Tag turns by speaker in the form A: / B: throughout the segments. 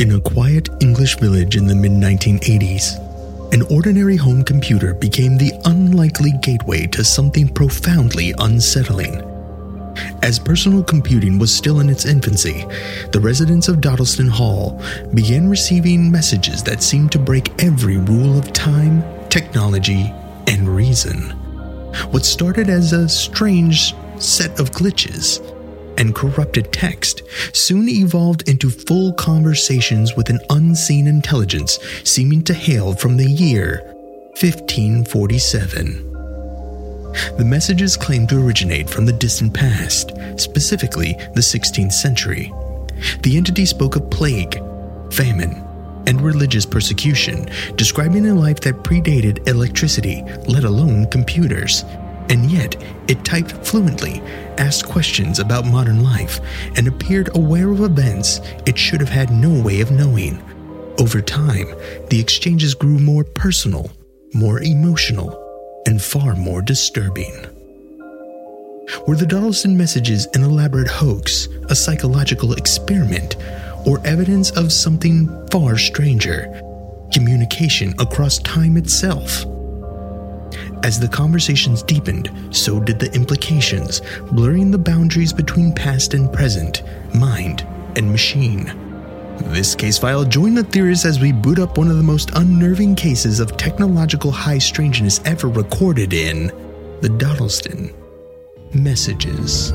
A: In a quiet English village in the mid-1980s, an ordinary home computer became the unlikely gateway to something profoundly unsettling. As personal computing was still in its infancy, the residents of Dawdleston Hall began receiving messages that seemed to break every rule of time, technology, and reason. What started as a strange set of glitches and corrupted text soon evolved into full conversations with an unseen intelligence seeming to hail from the year 1547. The messages claimed to originate from the distant past, specifically the 16th century. The entity spoke of plague, famine, and religious persecution, describing a life that predated electricity, let alone computers. And yet, it typed fluently, asked questions about modern life, and appeared aware of events it should have had no way of knowing. Over time, the exchanges grew more personal, more emotional, and far more disturbing. Were the Dawdleston messages an elaborate hoax, a psychological experiment, or evidence of something far stranger, communication across time itself? As the conversations deepened, so did the implications, blurring the boundaries between past and present, mind and machine. This case file, join the theorists as we boot up one of the most unnerving cases of technological high strangeness ever recorded in the Dawdleston Messages.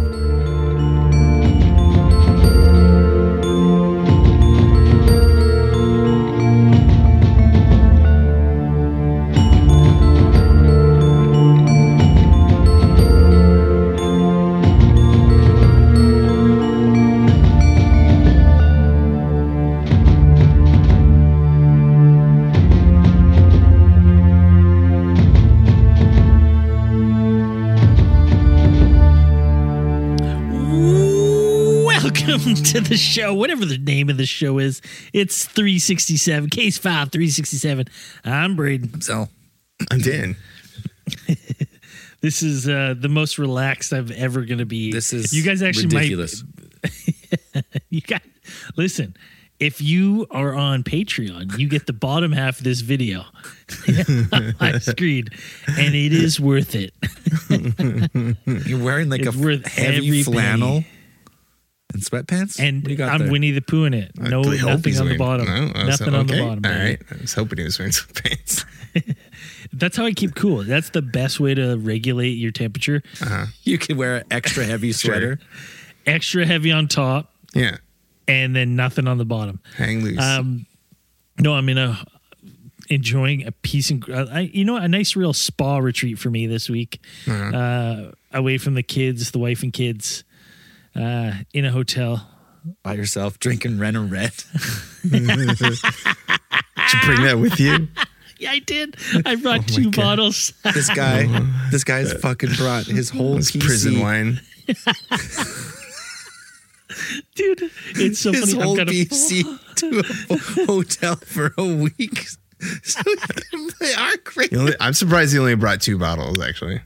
B: To the show, whatever the name of the show is. It's 367, Case File 367. I'm Braden.
C: So,
A: I'm Dan.
B: This is the most relaxed I've ever going to be.
C: This is
B: you guys actually
C: ridiculous.
B: Listen, if you are on Patreon, you get the bottom half of this video on my screen, and it is worth it.
C: You're wearing like
B: It's
C: a
B: worth
C: heavy
B: every
C: flannel
B: penny.
C: and sweatpants?
B: And
C: What do you got
B: I'm
C: there?
B: Winnie the Pooh in it.
A: I
B: No,
A: really hope
B: nothing
A: he's
B: on the
A: wearing-
B: bottom.
A: No,
B: Nothing on the bottom.
A: All
B: baby.
A: right. I was hoping he was wearing some pants.
B: That's how I keep cool. That's the best way to regulate your temperature.
C: You can wear an extra heavy sweater.
B: Extra heavy on top
A: Yeah.
B: and then nothing on the bottom.
A: Hang loose.
B: No, I'm enjoying a peace and a nice real spa retreat for me this week. Away from the kids, the wife and kids, in a hotel.
C: By yourself, drinking Renner Red.
A: Did you bring that with you?
B: Yeah, I did. I brought 2
A: God.
B: bottles.
C: This guy's fucking brought his whole
A: It's
C: PC,
A: prison wine.
B: Dude, it's so
C: his
B: funny.
C: whole
B: I've got
C: PC to a hotel for a week. So he can play our crazy.
A: I'm surprised he only brought 2 bottles, actually.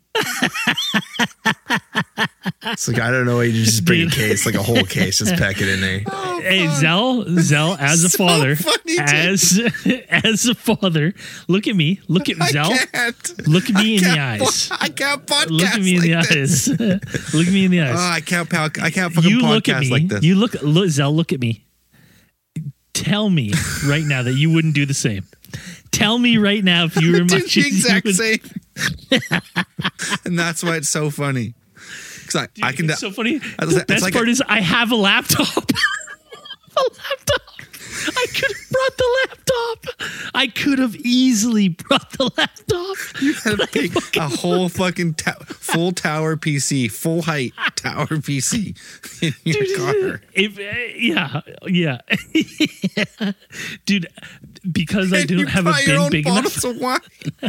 A: It's like, I don't know why you just bring a case, like a whole case, just pack it in there.
B: Hey, Zell, as a
C: So
B: father,
C: funny, dude.
B: as a father, look at me, look at Zell,
C: I can't.
B: look at me in the eyes.
C: I can't podcast
B: Look at me in
C: like
B: the
C: this.
B: eyes. Look at me in the eyes.
C: Oh, I can't fucking
B: You
C: podcast
B: look at me.
C: like this.
B: You look, Zell, look at me. Tell me right now that you wouldn't do the same. Tell me right now if you were
C: do
B: my
C: the exact same. And that's why it's so funny. Because I can.
B: It's so funny.
C: It's
B: The best
C: like
B: part is I have a laptop. I could have brought the laptop. I could have easily brought the laptop.
C: You had a whole fucking full tower PC, full height tower PC in your car.
B: Yeah. Dude, because I
C: And
B: don't
C: you
B: have a
C: buy your
B: bin
C: own
B: big enough.
C: bottles of wine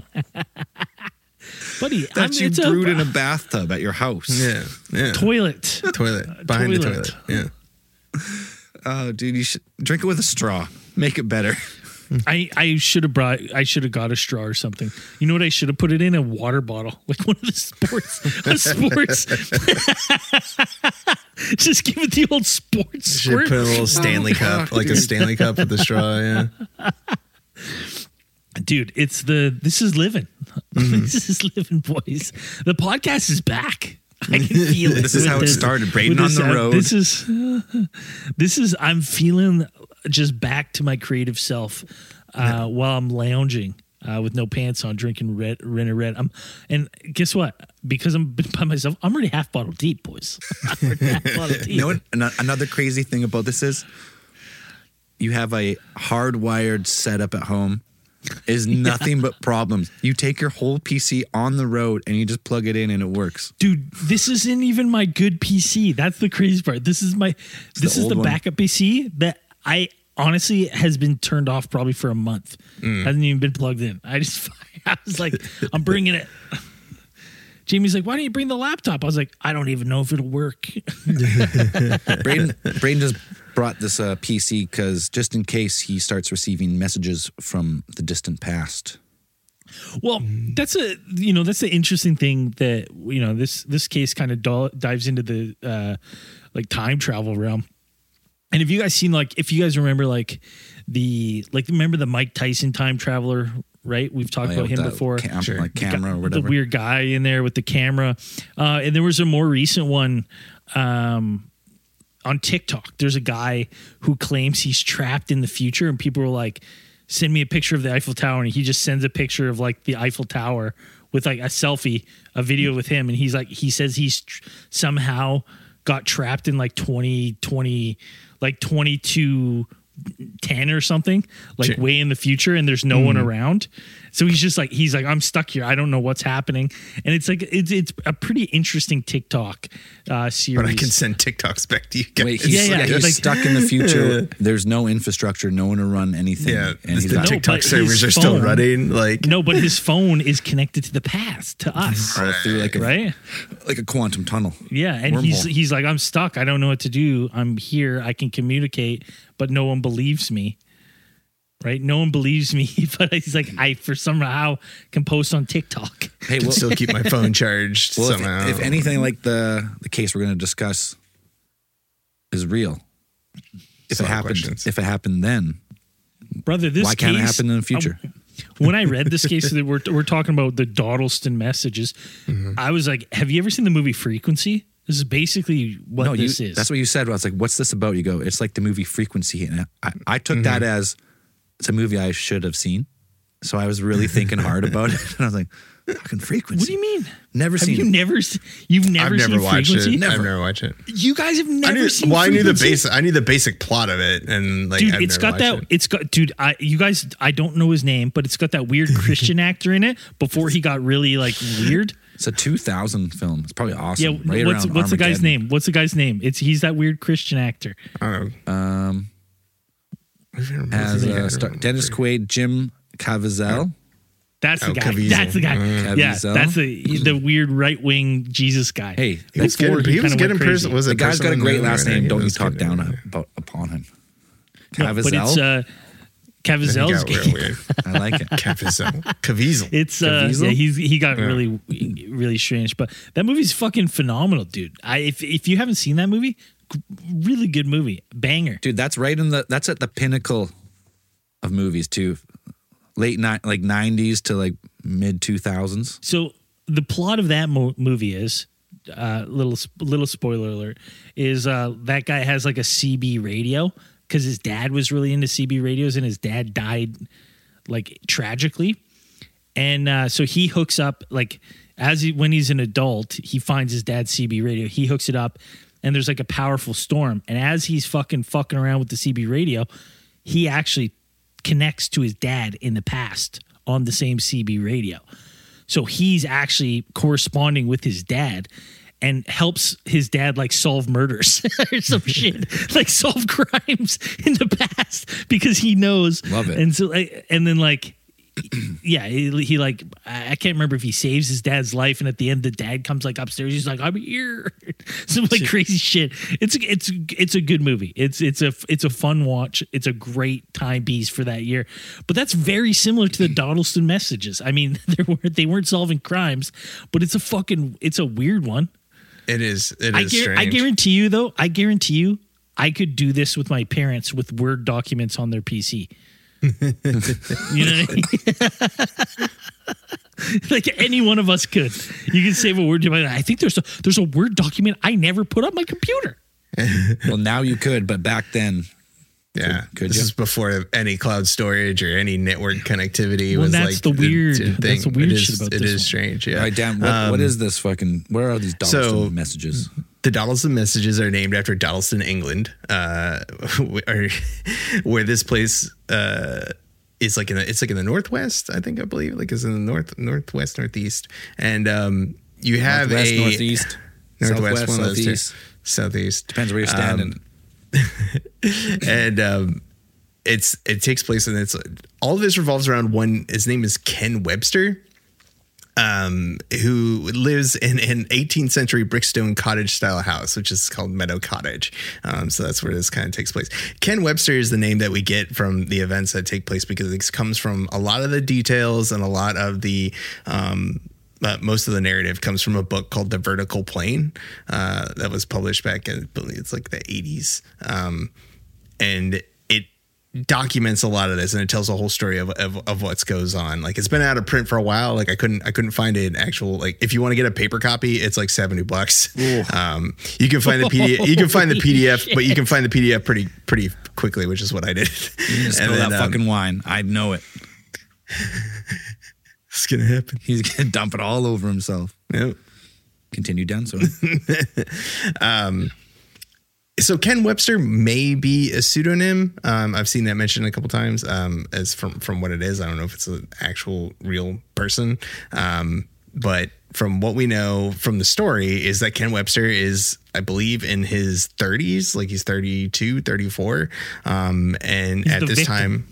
B: Buddy,
C: that you
B: it's
C: brewed in a bathtub at your house.
A: Yeah.
B: toilet.
A: Toilet. Behind the
B: Toilet.
A: toilet. Yeah.
C: Oh, dude, you should drink it with a straw. Make it better.
B: I should have got a straw or something. You know what I should have put it in? A water bottle. Like one of the sports Just give it the old sports
A: Should
B: squirt.
A: put a little Stanley cup, like a Stanley cup with the straw. Yeah.
B: Dude, this is living. This is living, boys. The podcast is back. I can feel it.
C: This is how it started. Braden on the road.
B: This is, I'm feeling just back to my creative self while I'm lounging with no pants on, drinking Renner Red. And guess what? Because I'm by myself, I'm already half bottle deep, boys. I'm already half bottle deep.
C: You know what? Another crazy thing about this is you have a hardwired setup at home. Is nothing but problems. You take your whole PC on the road and you just plug it in and it works.
B: Dude, this isn't even my good PC. That's the crazy part. This is the backup PC that I honestly has been turned off probably for a month. Hasn't even been plugged in. I was like, I'm bringing it. Jamie's like, why don't you bring the laptop? I was like, I don't even know if it'll work.
C: Braden just brought this PC because just in case he starts receiving messages from the distant past.
B: Well, that's the interesting thing that, this case kind of dives into the like time travel realm. And if you guys remember remember the Mike Tyson time traveler, right? We've talked about him before.
C: Camera or whatever.
B: The weird guy in there with the camera. And there was a more recent one on TikTok. There's a guy who claims he's trapped in the future, and people were like, send me a picture of the Eiffel Tower. And he just sends a picture of like the Eiffel Tower with like a selfie, a video with him. And he says he's somehow got trapped in like 2020, like 2210 or something, like way in the future, and there's no one around. So he's like, I'm stuck here. I don't know what's happening. And it's like, it's a pretty interesting TikTok series.
A: But I can send TikToks back to you guys.
C: Wait, he's stuck in the future. There's no infrastructure, no one to run anything.
A: Yeah,
C: and he's
A: the TikTok servers are still running.
B: No, but his phone is connected to the past, to us.
C: through like a quantum tunnel.
B: Yeah, and
C: Wormhole.
B: he's like, I'm stuck. I don't know what to do. I'm here. I can communicate, but no one believes me. Right? No one believes me, but he's like, I for somehow can post on TikTok.
C: Hey,
A: Can still keep my phone charged somehow.
C: If anything like the case we're going to discuss is real, if it happened then,
B: brother, this
C: why can't it happen in the future?
B: When I read this case, that we're talking about the Dawdleston messages. I was like, have you ever seen the movie Frequency? This is basically what this is.
C: That's what you said. I was like, what's this about? You go, it's like the movie Frequency. And I took that as it's a movie I should have seen. So I was really thinking hard about it. And I was like, fucking Frequency.
B: What do you mean?
C: Never seen it.
B: You've never seen Frequency?
A: I've never watched it.
B: You guys have never seen Frequency?
A: Well, I knew the basic plot of it, and like,
B: dude, I don't know his name, but it's got that weird Christian actor in it before he got really like weird.
C: It's a 2000 film. It's probably awesome.
B: Yeah, what's the guy's name? What's the guy's name? He's that weird Christian actor.
A: I don't know.
C: Has Dennis Quaid, Jim Caviezel.
B: That's the guy.
A: Caviezel.
B: That's the guy.
C: Caviezel.
B: Yeah, that's the weird right wing Jesus guy.
C: Hey,
A: He was getting person. Was
C: the guy's got a great last name. Don't you talk down upon him. Caviezel.
B: But it's Caviezel's
A: real weird.
C: I like it.
A: Caviezel.
B: It's he got really really strange, but that movie's fucking phenomenal, dude. If you haven't seen that movie, really good movie, banger,
C: dude. That's right that's at the pinnacle of movies too. Late 90s to like mid 2000s.
B: So the plot of that movie is little spoiler alert is that guy has like a CB radio because his dad was really into CB radios and his dad died like tragically, and so he hooks up like when he's an adult, he finds his dad's CB radio, he hooks it up, and there's like a powerful storm, and as he's fucking around with the CB radio, he actually connects to his dad in the past on the same CB radio. So he's actually corresponding with his dad and helps his dad like solve murders or some shit, like solve crimes in the past because he knows.
C: Love it.
B: And so, and then like, yeah, he like, I can't remember if he saves his dad's life, and at the end the dad comes like upstairs, he's like, I'm here, some like crazy shit. It's a good movie. It's a fun watch. It's a great timepiece for that year. But that's very similar to the Dawdleston messages. I mean, they weren't solving crimes, but it's a weird one.
A: It is
B: I
A: strange.
B: guarantee you, though. I guarantee you, I could do this with my parents with Word documents on their PC. You know what I mean? Like any one of us could. You can save a Word document. I think there's a Word document I never put on my computer.
C: Well, now you could, but back then,
A: Yeah,
C: could
A: this
C: you?
A: is before any cloud storage or any network connectivity.
B: Well,
A: was
B: that's
A: like
B: the weird-
A: thing.
B: that's the weird
A: It is-
B: shit about
A: it
B: this
A: is
B: one.
A: strange. Yeah.
C: All right, Dan, what is this fucking? Where are these Donaldson messages?
A: The Donaldson messages are named after Donaldson, England, where this place is like it's like in the northwest. I believe like is in the northwest, northeast, and you have
C: Northwest,
A: a
C: northeast,
A: northwest,
C: southwest,
A: one of those two.
C: southeast.
A: Southeast.
C: Depends where you're standing.
A: And it takes place, and it's all of this revolves around one. His name is Ken Webster, who lives in an 18th century brickstone cottage style house, which is called Meadow Cottage. So that's where this kind of takes place. Ken Webster is the name that we get from the events that take place because it comes from a lot of the details and a lot of the most of the narrative comes from a book called The Vertical Plane that was published back in, I believe it's like the 80s. And it documents a lot of this, and it tells a whole story of what goes on. Like it's been out of print for a while. Like I couldn't find an actual, like if you want to get a paper copy, it's like $70. You can find the PDF. You can find the PDF, but you can find the PDF pretty quickly, which is what I did.
C: You need to spill that fucking wine. I know it.
A: It's gonna happen.
C: He's gonna dump it all over himself.
A: Yep.
C: Continue down, sorry.
A: So Ken Webster may be a pseudonym. I've seen that mentioned a couple times as from what it is. I don't know if it's an actual real person. But from what we know from the story is that Ken Webster is, I believe, in his 30s, like he's 32, 34. And
B: He's
A: at
B: the
A: this
B: victim.
A: time,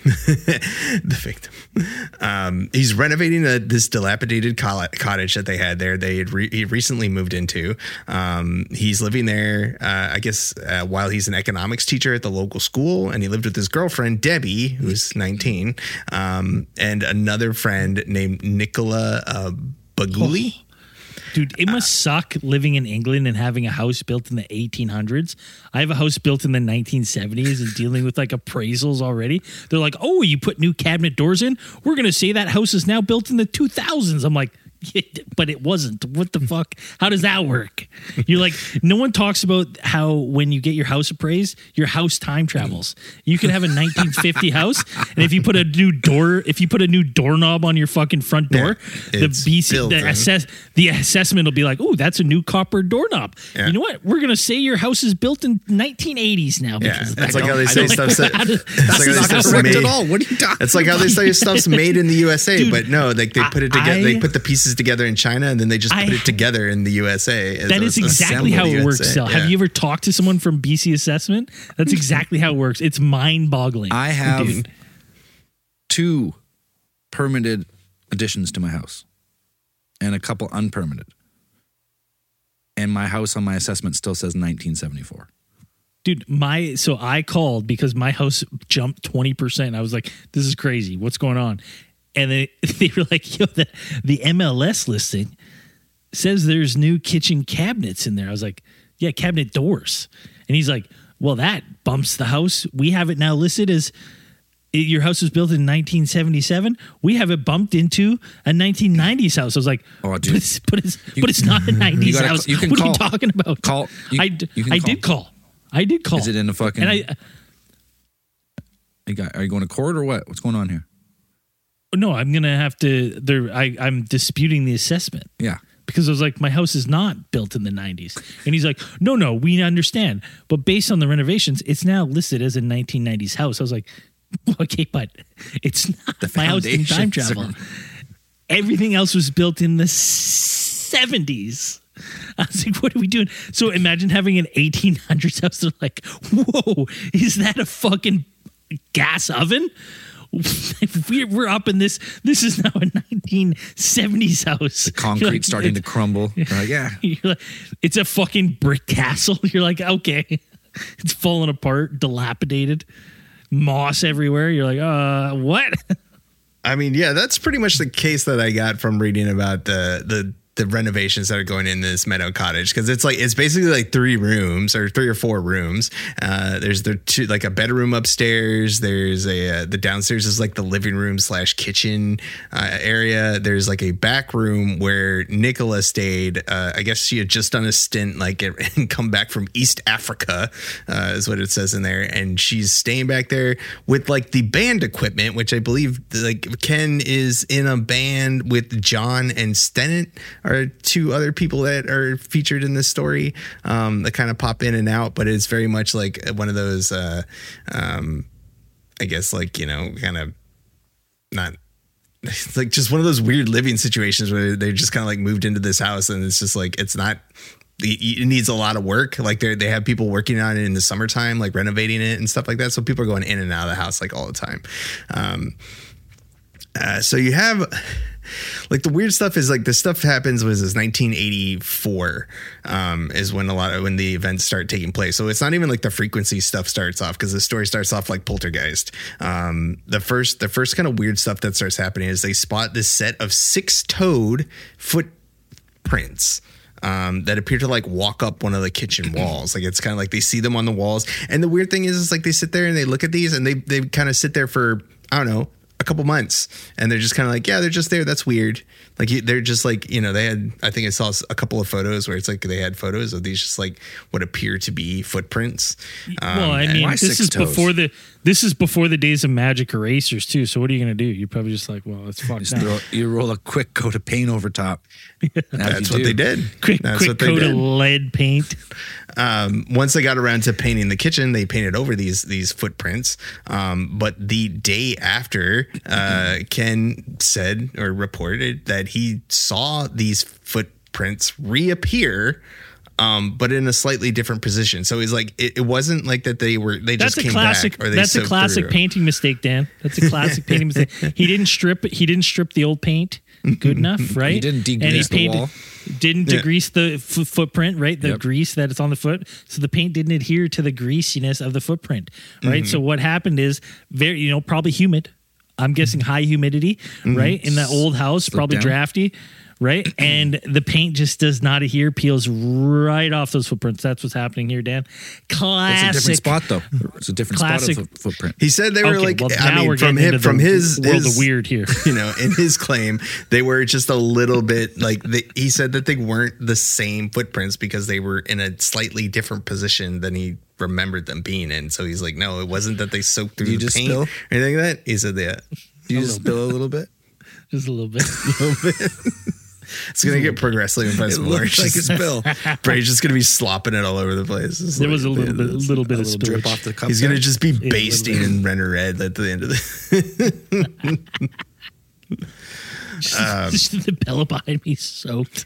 A: the victim. He's renovating this dilapidated cottage that they had there. He recently moved into. He's living there, I guess, while he's an economics teacher at the local school, and he lived with his girlfriend Debbie, who's 19, and another friend named Nicola Baguli.
B: Dude, it must suck living in England and having a house built in the 1800s. I have a house built in the 1970s and dealing with like appraisals already. They're like, oh, you put new cabinet doors in? We're going to say that house is now built in the 2000s. I'm like, yeah, but it wasn't. What the fuck? How does that work? You're like, no one talks about how when you get your house appraised, your house time travels. You could have a 1950 house, and if you put a new doorknob on your fucking front door, the assessment will be like, oh, that's a new copper doorknob.
A: Yeah.
B: You know what? We're gonna say your house is built in 1980s now.
A: Yeah,
B: Because
A: that's like how they say stuff's
C: That's not correct at all. What are you talking?
A: It's like how they say stuff's made in the USA,
B: Dude,
A: but no, like they put it together. They put the pieces together in China, and then they just put it together in the USA.
B: That is exactly how it works, Sal. Have you ever talked to someone from BC Assessment? That's exactly how it works. It's mind-boggling.
C: I have
B: Dude.
C: 2 permitted additions to my house and a couple unpermitted. And my house on my assessment still says 1974.
B: Dude, so I called because my house jumped 20%. I was like, this is crazy. What's going on? And they were like, yo, the MLS listing says there's new kitchen cabinets in there. I was like, yeah, cabinet doors. And he's like, well, that bumps the house. We have it now listed as your house was built in 1977. We have it bumped into a 1990s house. I was like,
C: oh, dude.
B: but it's not a 90s house.
C: You can
B: what
C: call.
B: are you talking about? I did call.
C: Is it in the fucking?
B: And
C: are you going to court or what? What's going on here?
B: No, I'm gonna have to. I'm disputing the assessment.
C: Yeah,
B: because I was like, my house is not built in the 90s, and he's like, no, we understand, but based on the renovations, it's now listed as a 1990s house. I was like, okay, but it's not. My house didn't time travel. Everything else was built in the 70s. I was like, what are we doing? So imagine having an 1800s house. They're like, whoa, is that a fucking gas oven? We're up in this. This is now a 1970s house.
C: The concrete starting to crumble. You're like, yeah.
B: You're like, it's a fucking brick castle. You're like, okay. It's falling apart, dilapidated, moss everywhere. You're like, what?
A: I mean, yeah, that's pretty much the case that I got from reading about the the renovations that are going in this Meadow Cottage, because it's basically like 3 rooms or 3 or 4 rooms. There's two, like a bedroom upstairs. There's the downstairs is like the living room / kitchen area. There's like a back room where Nicola stayed. I guess she had just done a stint and come back from East Africa, is what it says in there, and she's staying back there with like the band equipment, which I believe like Ken is in a band with John and Stennett. Are 2 other people that are featured in this story that kind of pop in and out, but it's very much like one of those, I guess, like, kind of not like just one of those weird living situations where they just kind of like moved into this house and it's just like, it's not, it needs a lot of work. Like they have people working on it in the summertime, like renovating it and stuff like that. So people are going in and out of the house like all the time. So you have like the weird stuff is like this stuff happens was 1984 is when when the events start taking place. So it's not even like the frequency stuff starts off, because the story starts off like Poltergeist. The first kind of weird stuff that starts happening is they spot this set of 6-toed footprints that appear to like walk up one of the kitchen walls. Like it's kind of like they see them on the walls. And the weird thing is like they sit there and they look at these and they kind of sit there for, I don't know, a couple months, and they're just kind of like, yeah, they're just there. That's weird. Like they're just like, they had, I think I saw a couple of photos where it's like they had photos of these just like what appear to be footprints.
B: Well, I mean, this is before the days of magic erasers too. So what are you going to do? You're probably just like, well, it's fucked now.
C: You roll a quick coat of paint over top.
A: That's what they did.
B: Quick coat of lead paint.
A: Once they got around to painting the kitchen, they painted over these footprints. But the day after, Ken said or reported that he saw these footprints reappear, but in a slightly different position. So he's like, it wasn't like that they just came back. Or
B: that's a classic painting mistake, Dan. That's a classic painting mistake. He didn't strip the old paint good enough, right?
C: He didn't degrease the wall.
B: Didn't degrease the footprint, right? The grease that is on the foot. So the paint didn't adhere to the greasiness of the footprint, right? So what happened is probably humid. I'm guessing high humidity, right? In that old house, probably drafty, right? And the paint just does not adhere, peels right off those footprints. That's what's happening here, Dan. Classic.
C: It's a different spot, though. It's a different spot of footprint.
A: He said they were from his world of weird here. In his claim, they were just a little bit like he said that they weren't the same footprints because they were in a slightly different position than he remembered them being in. So he's like, no, it wasn't that they soaked through the paint or anything like that. He said that.
C: You just spill a little bit?
B: Just a little bit.
A: It's going to get progressively worse.
C: Like a spill.
A: Brady's just going to be slopping it all over the place.
B: There was a little bit of
C: drip off the cup.
A: He's going to just be basting in Renner Red at the end of
B: the pillow behind me soaked.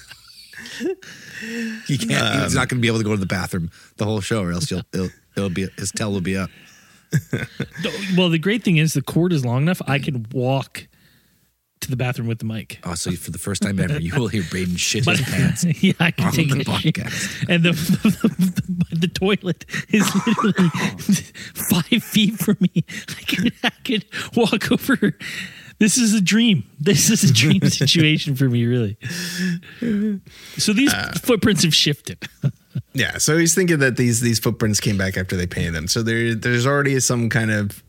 C: He can't. He's not going to be able to go to the bathroom the whole show, or else his tail will be up.
B: Well, the great thing is the cord is long enough. I can walk to the bathroom with the mic.
C: Oh, so for the first time ever, you will hear Braden shit his pants.
B: Yeah, I can take
C: the podcast.
B: And the toilet is literally 5 feet from me. I could walk over. This is a dream. This is a dream situation for me, really. So these footprints have shifted.
A: Yeah, so he's thinking that these footprints came back after they painted them. So there's already some kind of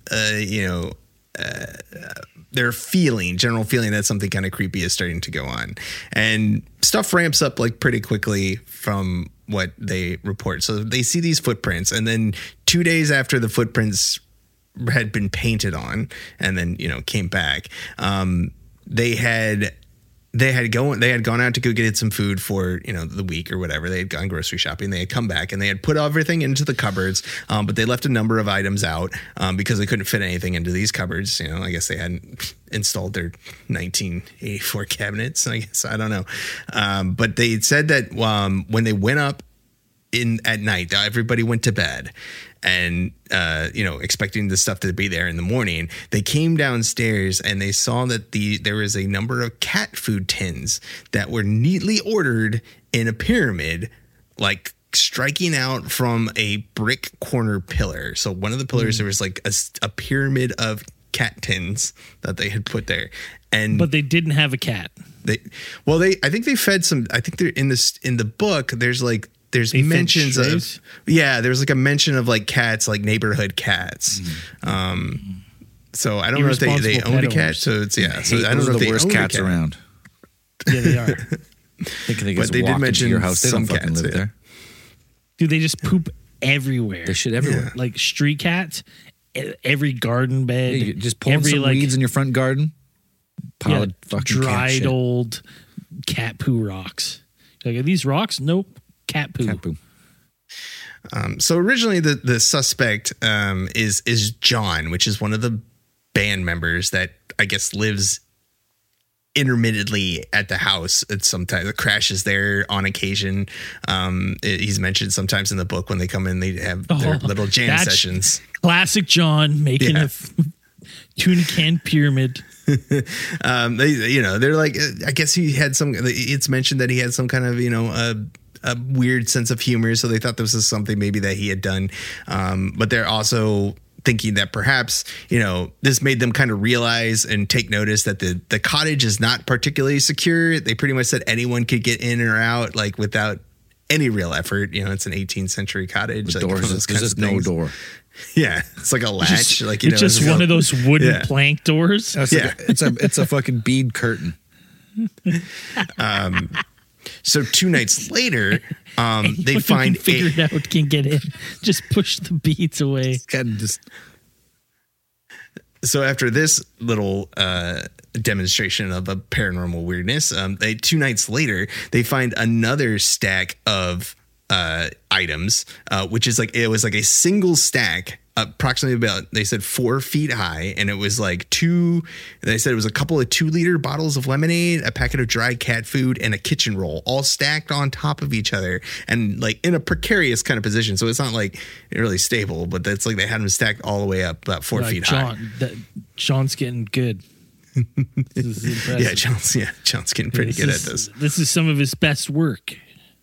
A: their general feeling that something kind of creepy is starting to go on, and stuff ramps up like pretty quickly from what they report. So they see these footprints, and then 2 days after the footprints had been painted on and then came back, they had gone out to go get some food for the week or whatever. They had gone grocery shopping. They had come back and they had put everything into the cupboards, but they left a number of items out because they couldn't fit anything into these cupboards. I guess they hadn't installed their 1984 cabinets. I guess, I don't know, but they said that when they went up at night, everybody went to bed. And, expecting the stuff to be there in the morning, they came downstairs and they saw that there was a number of cat food tins that were neatly ordered in a pyramid, like striking out from a brick corner pillar. So one of the pillars, there was like a pyramid of cat tins that they had put there. And
B: But they didn't have a cat.
A: I think they fed some. I think they're in the book. There's
B: They fed
A: mentions
B: strays?
A: of there's like a mention of like cats, like neighborhood cats. So I don't know if they
B: Irresponsible
A: owned a
B: pet
A: cat.
B: owners.
A: So it's So I don't
C: Those
A: know
C: are
A: if
C: the
A: they
C: worst
A: owned a
C: cats
A: cat.
C: around.
B: Yeah, they are.
C: Thinking they
A: But
C: just
A: they did
C: walk into
A: mention
C: your house. They don't
A: some
C: fucking
A: cats,
C: live
A: yeah.
C: there.
B: Dude, they just poop everywhere.
C: They shit everywhere.
B: Like street cats, every garden bed.
C: Yeah, you just pulling
B: every,
C: some
B: like,
C: weeds in your front garden. Pile of fucking cat
B: dried
C: shit.
B: old cat poo rocks. Like, are these rocks? Nope. Cat poo.
C: Cat poo.
A: So originally the suspect is John, which is one of the band members that I guess lives intermittently at the house at sometimes. It crashes there on occasion. He's mentioned sometimes in the book when they come in, they have their little jam
B: that's
A: sessions.
B: Classic John making
A: Yeah.
B: tuna can pyramid.
A: They're like, I guess he had it's mentioned that he had some kind of, a weird sense of humor. So they thought this was something maybe that he had done. But they're also thinking that perhaps, this made them kind of realize and take notice that the cottage is not particularly secure. They pretty much said anyone could get in or out, like without any real effort. It's an 18th century cottage.
C: The
A: like,
C: doors,
A: those
C: there's
A: kinds
C: just
A: of
C: no
A: things.
C: door.
A: Yeah. It's like a latch.
B: It's just
A: it's
B: one
A: like
B: of those wooden
A: Yeah.
B: plank doors.
A: Yeah.
C: It's a fucking bead curtain.
A: So 2 nights later, they
B: Anyone who
A: find
B: can figure it out can get in. Just push the beads away.
C: And just
A: So after this little demonstration of a paranormal weirdness, 2 nights later, they find another stack of items, which is it was like a single stack, approximately about, they said 4 feet high. And it was like they said it was a couple of 2-liter bottles of lemonade, a packet of dry cat food, and a kitchen roll, all stacked on top of each other and like in a precarious kind of position. So it's not like really stable, but that's like they had them stacked all the way up about 4 feet high.
B: Sean's getting good. This is impressive.
A: John's getting pretty good at this.
B: This is some of his best work.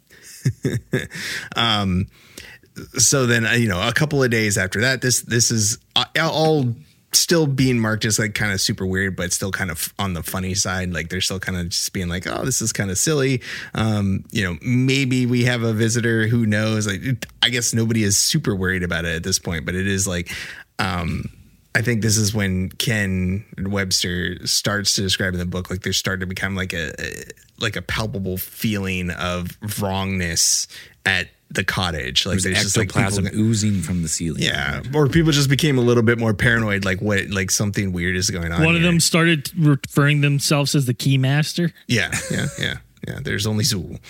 A: So then, a couple of days after that, this is all still being marked as like kind of super weird, but still kind of on the funny side. Like they're still kind of just being like, oh, this is kind of silly. Maybe we have a visitor, who knows? Like, I guess nobody is super worried about it at this point, but it is like, I think this is when Ken Webster starts to describe in the book, like there's starting to become like a palpable feeling of wrongness at the cottage. Like
C: there's
A: just like
C: ectoplasm
A: people,
C: oozing from the ceiling.
A: yeah, or people just became a little bit more paranoid, like something weird is going on.
B: One of them started referring themselves as the Keymaster.
A: Yeah. There's only Zool.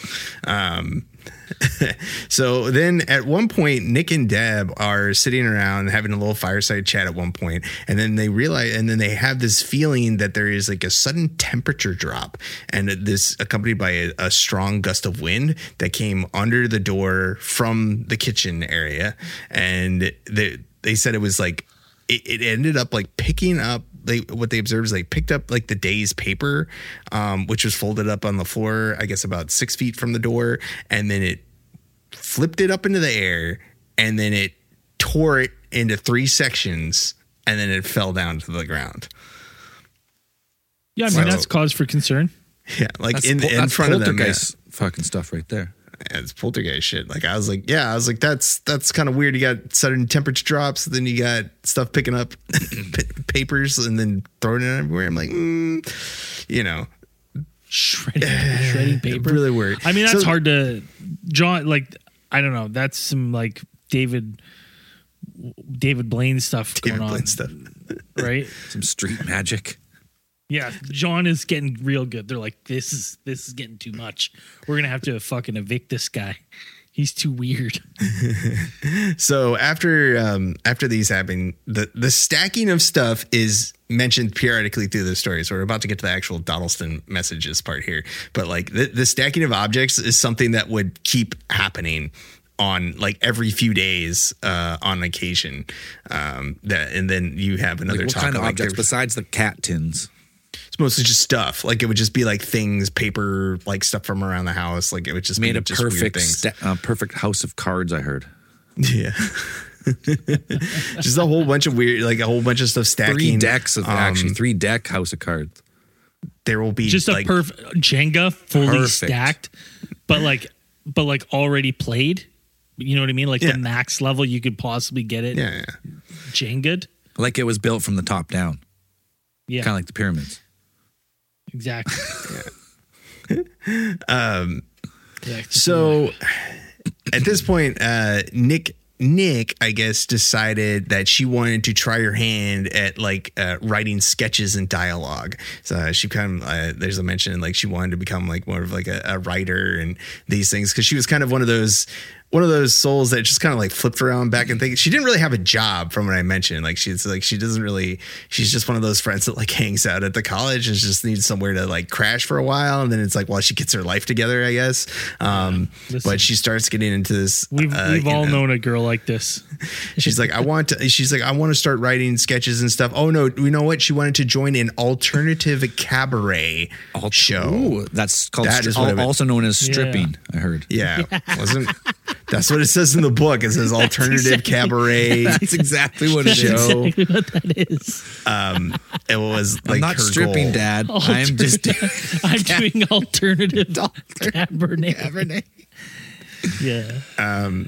A: So then at one point, Nick and Deb are sitting around having a little fireside chat at one point, and then they realize, and then they have this feeling that there is like a sudden temperature drop, and this accompanied by a strong gust of wind that came under the door from the kitchen area, and they said it was like it ended up like picking up. What they observed is they picked up like the day's paper, which was folded up on the floor, I guess about 6 feet from the door, and then it flipped it up into the air, and then it tore it into 3 sections, and then it fell down to the ground.
B: Yeah, I mean, that's cause for concern.
A: Yeah, like
C: That's
A: in front of them. Yeah.
C: poltergeist fucking stuff right there.
A: It's poltergeist shit. Like I was like, that's kind of weird. You got sudden temperature drops, then you got stuff picking up papers and then throwing it everywhere. I'm like,
B: Shredding paper.
A: really weird.
B: I mean, that's
A: So-
B: hard to John. Like, I don't know. That's some like David Blaine stuff going on,
A: stuff.
B: right?
C: Some street magic.
B: Yeah, John is getting real good. They're like, this is getting too much. We're gonna have to fucking evict this guy. He's too weird.
A: So after these happen, the stacking of stuff is mentioned periodically through the story. So we're about to get to the actual Dodleston messages part here. But like the stacking of objects is something that would keep happening on like every few days on occasion. And then you have another
C: Like what
A: talk
C: kind of
A: like
C: objects besides the cat tins?
A: it's mostly just stuff. Like it would just be like things, paper, like stuff from around the house. Like it would just
C: Made
A: be
C: a
A: just weird
C: perfect
A: things.
C: perfect house of cards, I heard.
A: Yeah.
D: Just a whole bunch of weird, like a whole bunch of stuff stacking.
C: 3 decks of actually 3 deck House of Cards.
D: There will be
B: just a
D: like,
B: perfect Jenga, fully
C: Perfect.
B: stacked, but like already played. You know what I mean? Like
D: Yeah.
B: the max level you could possibly get it.
D: yeah.
B: Jenga'd.
C: Like it was built from the top down,
B: Yeah,
C: kind of like the pyramids.
B: exactly. Yeah,
D: So at this point, Nick, I guess, decided that she wanted to try her hand at like writing sketches and dialogue. So she kind of there's a mention like she wanted to become like more of like a writer and these things because she was kind of one of those souls that just kind of like flipped around back and think she didn't really have a job from what I mentioned. Like she's just one of those friends that like hangs out at the college and just needs somewhere to like crash for a while. And then it's like, while she gets her life together, I guess.
B: Listen.
D: But she starts getting into this.
B: we've all known a girl like this.
D: She's like, I want to start writing sketches and stuff. Oh no, you know what? She wanted to join an alternative cabaret show.
C: Ooh, that's called
D: That is what I meant.
C: also known as stripping. I heard.
D: Yeah, wasn't. That's what it says in the book. It says alternative cabaret.
C: That's exactly what it is.
D: show.
B: Exactly what that is.
D: It was like
C: I'm not
D: her
C: stripping,
D: goal.
C: Dad. I'm just.
B: I'm doing alternative Cabernet. Yeah.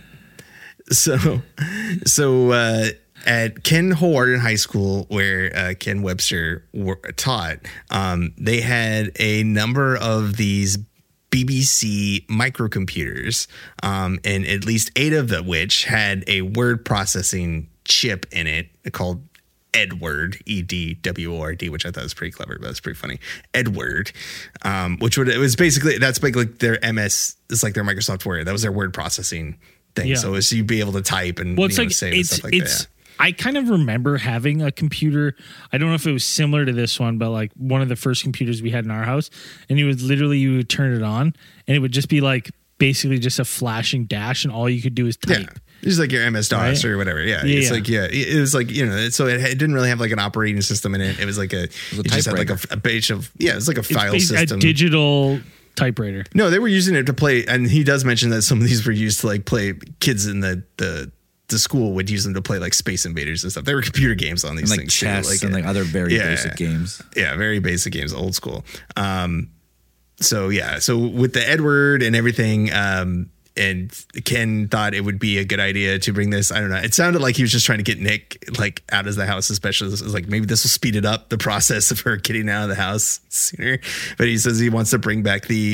D: So at Ken Howard High School, where Ken Webster taught, they had a number of these BBC microcomputers, and at least 8 of them which had a word processing chip in it called Edward, EDWORD, which I thought was pretty clever, but it's pretty funny. Edward, that's basically their MS. It's like their Microsoft Word. That was their word processing thing.
B: Yeah.
D: So you'd be able to type and
B: Well, it's like
D: save and stuff like that.
B: I kind of remember having a computer. I don't know if it was similar to this one, but like one of the first computers we had in our house, and you would turn it on, and it would just be like basically just a flashing dash, and all you could do is type.
D: Yeah. It's like your MS DOS
B: Right?
D: or whatever. Yeah.
B: Yeah,
D: It's
B: yeah.
D: like, it was like, so it didn't really have like an operating system in it. It was like it just had like a page of, it was like a file system.
B: A digital typewriter.
D: No, they were using it to play. And he does mention that some of these were used to like play. Kids in the school would use them to play like Space Invaders and stuff. There were computer games on these
C: like
D: things.
C: chess
D: too,
C: and like other very basic games.
D: Yeah, very basic games, old school. So with the Edward and everything, and Ken thought it would be a good idea to bring this. I don't know. It sounded like he was just trying to get Nick like out of the house, especially this was like maybe this will speed it up the process of her getting out of the house sooner. But he says he wants to bring back this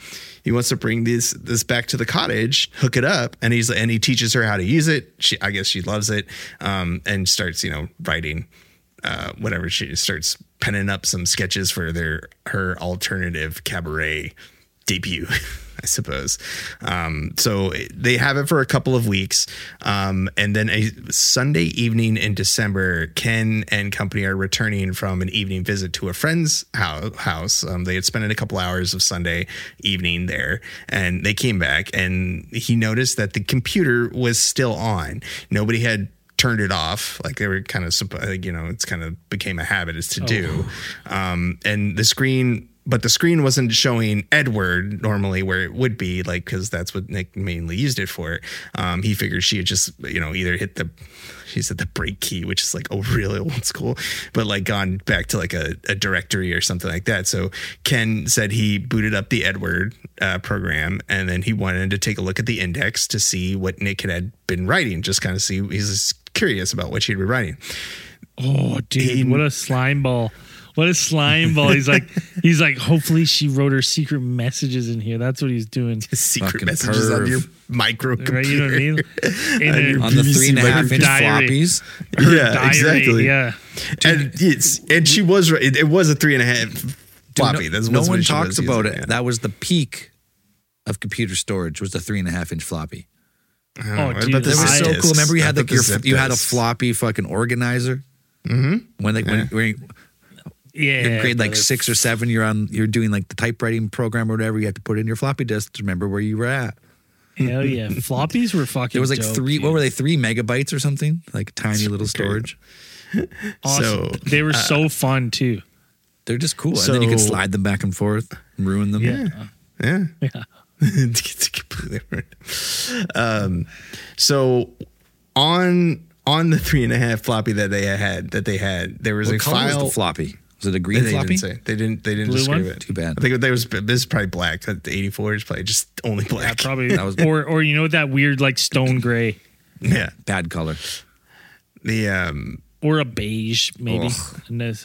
D: back to the cottage, hook it up, and he teaches her how to use it. I guess she loves it, and starts writing. Whatever, she starts penning up some sketches for her alternative cabaret debut, I suppose. So they have it for a couple of weeks. And then a Sunday evening in December, Ken and company are returning from an evening visit to a friend's house. They had spent a couple hours of Sunday evening there, and they came back, and he noticed that the computer was still on. Nobody had turned it off. Like they were kind of, it's kind of became a habit is to do. And the screen wasn't showing Edward normally where it would be, like, because that's what Nick mainly used it for. He figured she had just, either hit the break key, which is like really old school, but like gone back to like a directory or something like that. So Ken said he booted up the Edward program, and then he wanted to take a look at the index to see what Nick had been writing, just kind of see, he's curious about what she'd been writing.
B: Oh, dude, what a slime ball. What a slime ball. He's like, hopefully she wrote her secret messages in here. That's what he's doing.
D: Secret
C: Fucking
D: messages on
C: perv.
D: your microcomputer.
B: Right? You know what I mean?
C: On the 3.5-inch
B: diary.
C: floppies.
D: Yeah,
B: Diary,
D: exactly.
B: Yeah.
D: And she was right. It was a 3.5 floppy. That's
C: No
D: what
C: one
D: she
C: talks
D: was
C: about
D: using,
C: it.
D: yeah.
C: That was the peak of computer storage. Was the 3.5-inch floppy.
B: Oh,
D: what
B: dude,
D: about the
C: That was
D: zip
C: so
D: disks?
C: cool. Remember, you
D: I
C: had
D: thought
C: like
D: the zip
C: you had a
D: disks.
C: floppy fucking organizer. Mm-hmm. When you
B: Yeah.
C: grade like
B: brother.
C: 6 or 7, you're doing like the typewriting program or whatever. You had to put in your floppy disk to remember where you were at.
B: Hell yeah. Floppies were fucking
C: It was like
B: dope,
C: 3.
B: dude.
C: What were they? 3 megabytes or something? Like tiny little storage.
B: Awesome.
D: So,
B: they were so fun too.
C: They're just cool. And then you could
D: So-
C: slide them back and forth and ruin them.
B: Yeah.
D: Yeah.
B: Yeah.
D: It's completely different. So on the 3.5 floppy that they had, there was
E: What
D: a
E: color
D: file.
E: was the floppy? Was it a green
D: They
E: floppy?
D: didn't say. They didn't
B: Blue
D: describe
B: one?
D: it.
E: Too bad.
D: I think this is probably black. The 84 is probably just only
B: Yeah,
D: black.
B: probably.
E: That was-
B: or you know that weird like stone gray
D: Yeah.
E: Bad color.
D: The
B: or a beige maybe.
E: Ugh.
B: And this-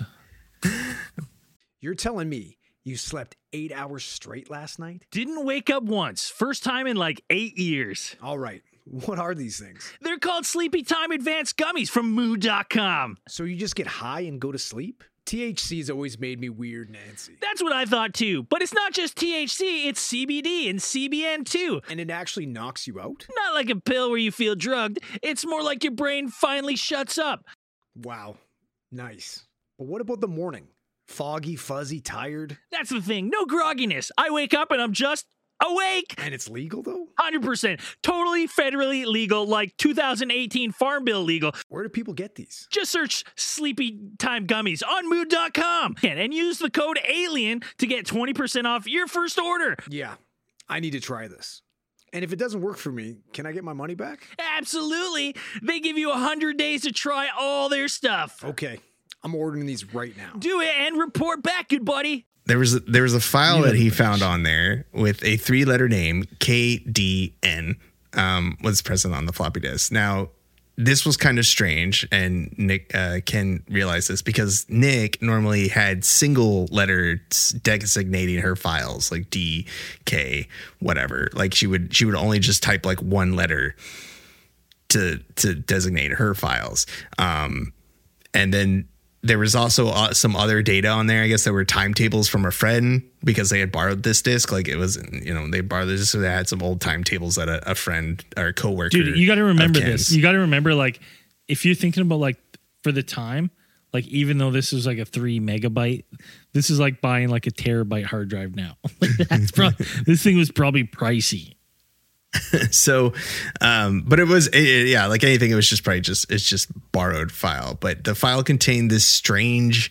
F: You're telling me you slept 8 hours straight last night?
G: Didn't wake up once. First time in like 8 years.
F: All right. What are these things?
G: They're called Sleepy Time Advanced Gummies from Moo.com.
F: So you just get high and go to sleep? THC's always made me weird, Nancy.
G: That's what I thought too. But it's not just THC, it's CBD and CBN too.
F: And it actually knocks you out?
G: Not like a pill where you feel drugged. It's more like your brain finally shuts up.
F: Wow. Nice. But what about the morning? Foggy, fuzzy, tired?
G: That's the thing. No grogginess. I wake up and I'm just awake.
F: And it's legal though?
G: 100%. Totally federally legal, like 2018 Farm Bill legal.
F: Where do people get these?
G: Just search Sleepy Time Gummies on Mood.com and use the code ALIEN to get 20% off your first order.
F: Yeah, I need to try this. And if it doesn't work for me, can I get my money back?
G: Absolutely. They give you 100 days to try all their stuff.
F: Okay, I'm ordering these right now.
G: Do it and report back, good buddy.
D: there was a file that he found on there with a 3-letter name, KDN, was present on the floppy disk. Now, this was kind of strange, and Nick Ken realized this because Nick normally had single letters designating her files, like D, K, whatever. Like she would only just type like one letter to designate her files. And then there was also some other data on there. I guess there were timetables from a friend because they had borrowed this disc. Like it was, they borrowed this, so they had some old timetables that a friend or a coworker.
B: Dude, you got to remember
D: of Ken's.
B: this. You got to remember, like, if you're thinking about like for the time, like even though this is like a 3 megabyte, this is like buying like a terabyte hard drive now. Like that's probably this thing was probably pricey.
D: So, but it was, yeah, like anything, it was just probably it's just borrowed file. But the file contained this strange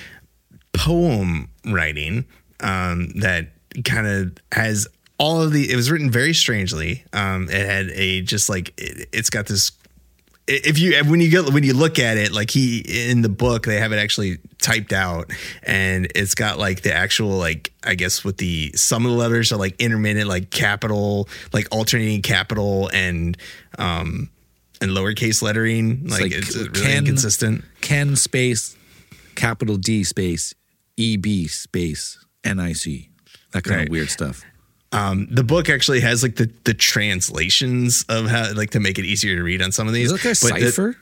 D: poem writing that kind of has all of it was written very strangely. It had it's got this. When you look at it, like in the book, they have it actually typed out, and it's got like the actual, like, I guess with some of the letters are like intermittent, like capital, like alternating capital and lowercase lettering. Like it's really inconsistent.
E: Ken space, capital D space, EB space, NIC. That kind
D: Right.
E: of weird stuff.
D: The book actually has like the translations of how, like, to make it easier to read on some of these.
E: Is it like a
D: But
E: cipher?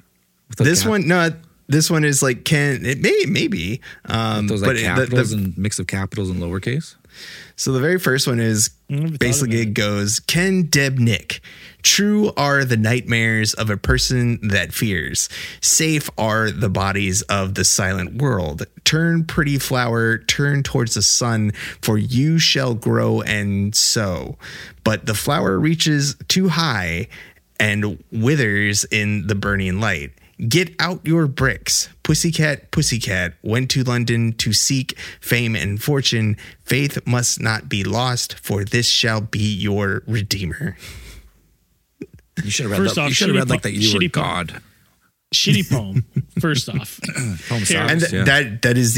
D: This one is like maybe.
E: Those
D: but
E: like capitals and mix of capitals and lowercase?
D: So the very first one is basically it goes, Ken Deb Nick. True are the nightmares of a person that fears. Safe are the bodies of the silent world. Turn, pretty flower, turn towards the sun, for you shall grow and sow. But the flower reaches too high and withers in the burning light. Get out your bricks. Pussycat, pussycat, went to London to seek fame and fortune. Faith must not be lost, for this shall be your redeemer.
E: You should have read
B: First
E: that.
B: off,
E: You should have
B: shitty
E: read like that. You were
B: shitty poem.
E: God.
B: Shitty poem. First off,
E: Poem
B: And
E: songs, yeah.
D: that is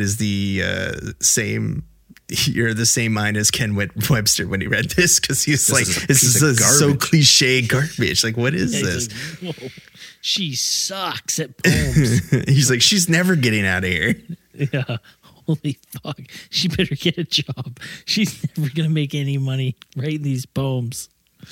D: the same. You're the same mind as Ken Webster when he read this, because he's like,
E: is a
D: this
E: piece
D: is
E: of
D: so
E: garbage.
D: cliche garbage. Like, what is
B: yeah,
D: this?
B: he's like, whoa, she sucks at poems.
D: He's like, she's never getting out of here.
B: Yeah. Holy fuck. She better get a job. She's never going to make any money writing these poems.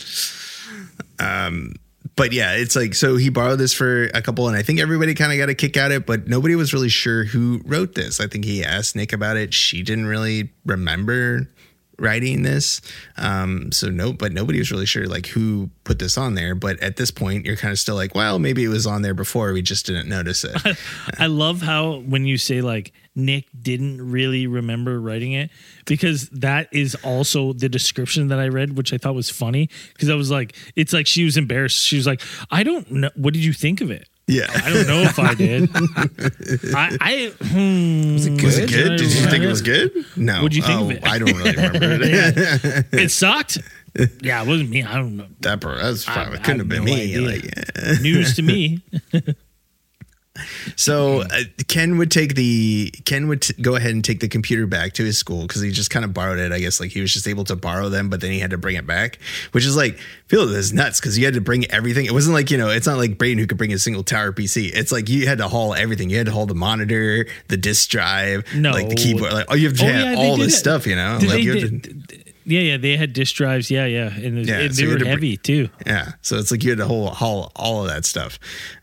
D: But yeah, it's like, so he borrowed this for a couple, and I think everybody kind of got a kick at it, but nobody was really sure who wrote this. I think he asked Nick about it. She didn't really remember writing this. But nobody was really sure like who put this on there. But at this point, you're kind of still like, well, maybe it was on there before. We just didn't notice it.
B: I love how when you say like Nick didn't really remember writing it, because that is also the description that I read, which I thought was funny, because I was like, it's like she was embarrassed. She was like, I don't know. What did you think of it?
D: Yeah.
B: I don't know if I did. Was it
D: Was it good? Did you think it was good? No.
B: What'd you think of it?
D: I don't really remember it.
B: It sucked. Yeah, it wasn't me. I don't know.
D: That's probably
B: I
D: couldn't have been
B: no
D: me.
B: idea.
D: Like,
B: News to me.
D: So Ken would go ahead and take the computer back to his school because he just kind of borrowed it. I guess like he was just able to borrow them, but then he had to bring it back, which is like, feel this nuts because you had to bring everything. It wasn't like, it's not like Braden who could bring a single tower PC. It's like you had to haul everything. You had to haul the monitor, the disk drive, like the keyboard, like you have to have all this stuff, Like
B: Yeah, they had disk drives. Yeah, and they were heavy too.
D: Yeah, so it's like you had to haul all of that stuff.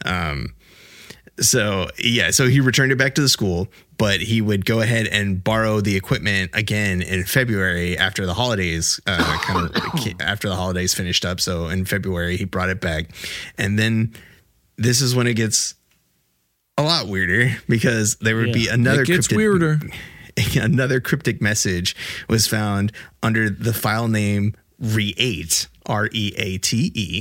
D: So he returned it back to the school, but he would go ahead and borrow the equipment again in February after the holidays, after the holidays finished up. So in February, he brought it back. And then this is when it gets a lot weirder because there would be another cryptic message was found under the file name Reate, Reate.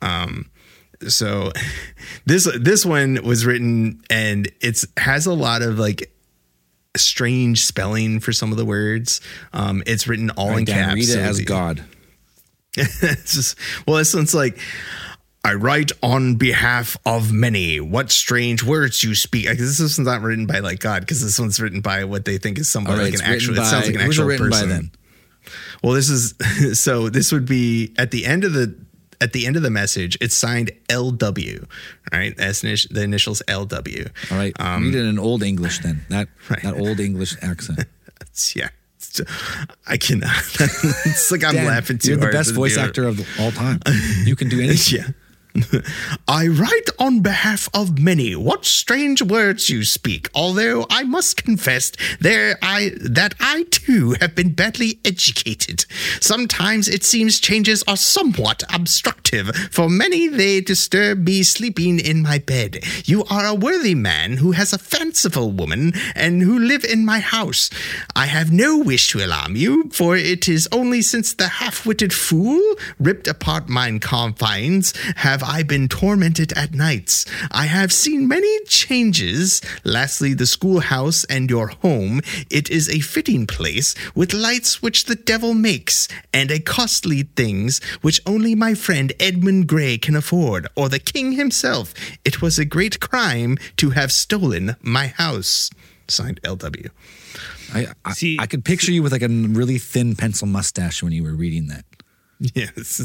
D: So this one was written and it has a lot of like strange spelling for some of the words. It's written all in caps.
E: Read it as God.
D: It's just, this one's like, I write on behalf of many. What strange words you speak. This one's not written by like God because this one's written by what they think is somebody like an actual. It sounds like an actual person. By then? Well, this would be at the end of the message, it's signed LW, right? That's the initials LW.
E: All right. Read it in Old English then. That Old English accent.
D: Yeah. I cannot. It's like I'm laughing too hard.
E: You're the best voice actor of all time. You can do anything.
D: Yeah. I write on behalf of many. What strange words you speak. Although I must confess that I too have been badly educated. Sometimes it seems changes are somewhat obstructive. For many, they disturb me sleeping in my bed. You are a worthy man who has a fanciful woman and who live in my house. I have no wish to alarm you, for it is only since the half-witted fool ripped apart mine confines have I been tormented at nights. I have seen many changes. Lastly, the schoolhouse and your home. It is a fitting place with lights which the devil makes and a costly things which only my friend Edmund Gray can afford or the king himself. It was a great crime to have stolen my house. Signed LW.
E: I could picture you with like a really thin pencil mustache when you were reading that.
D: Yes.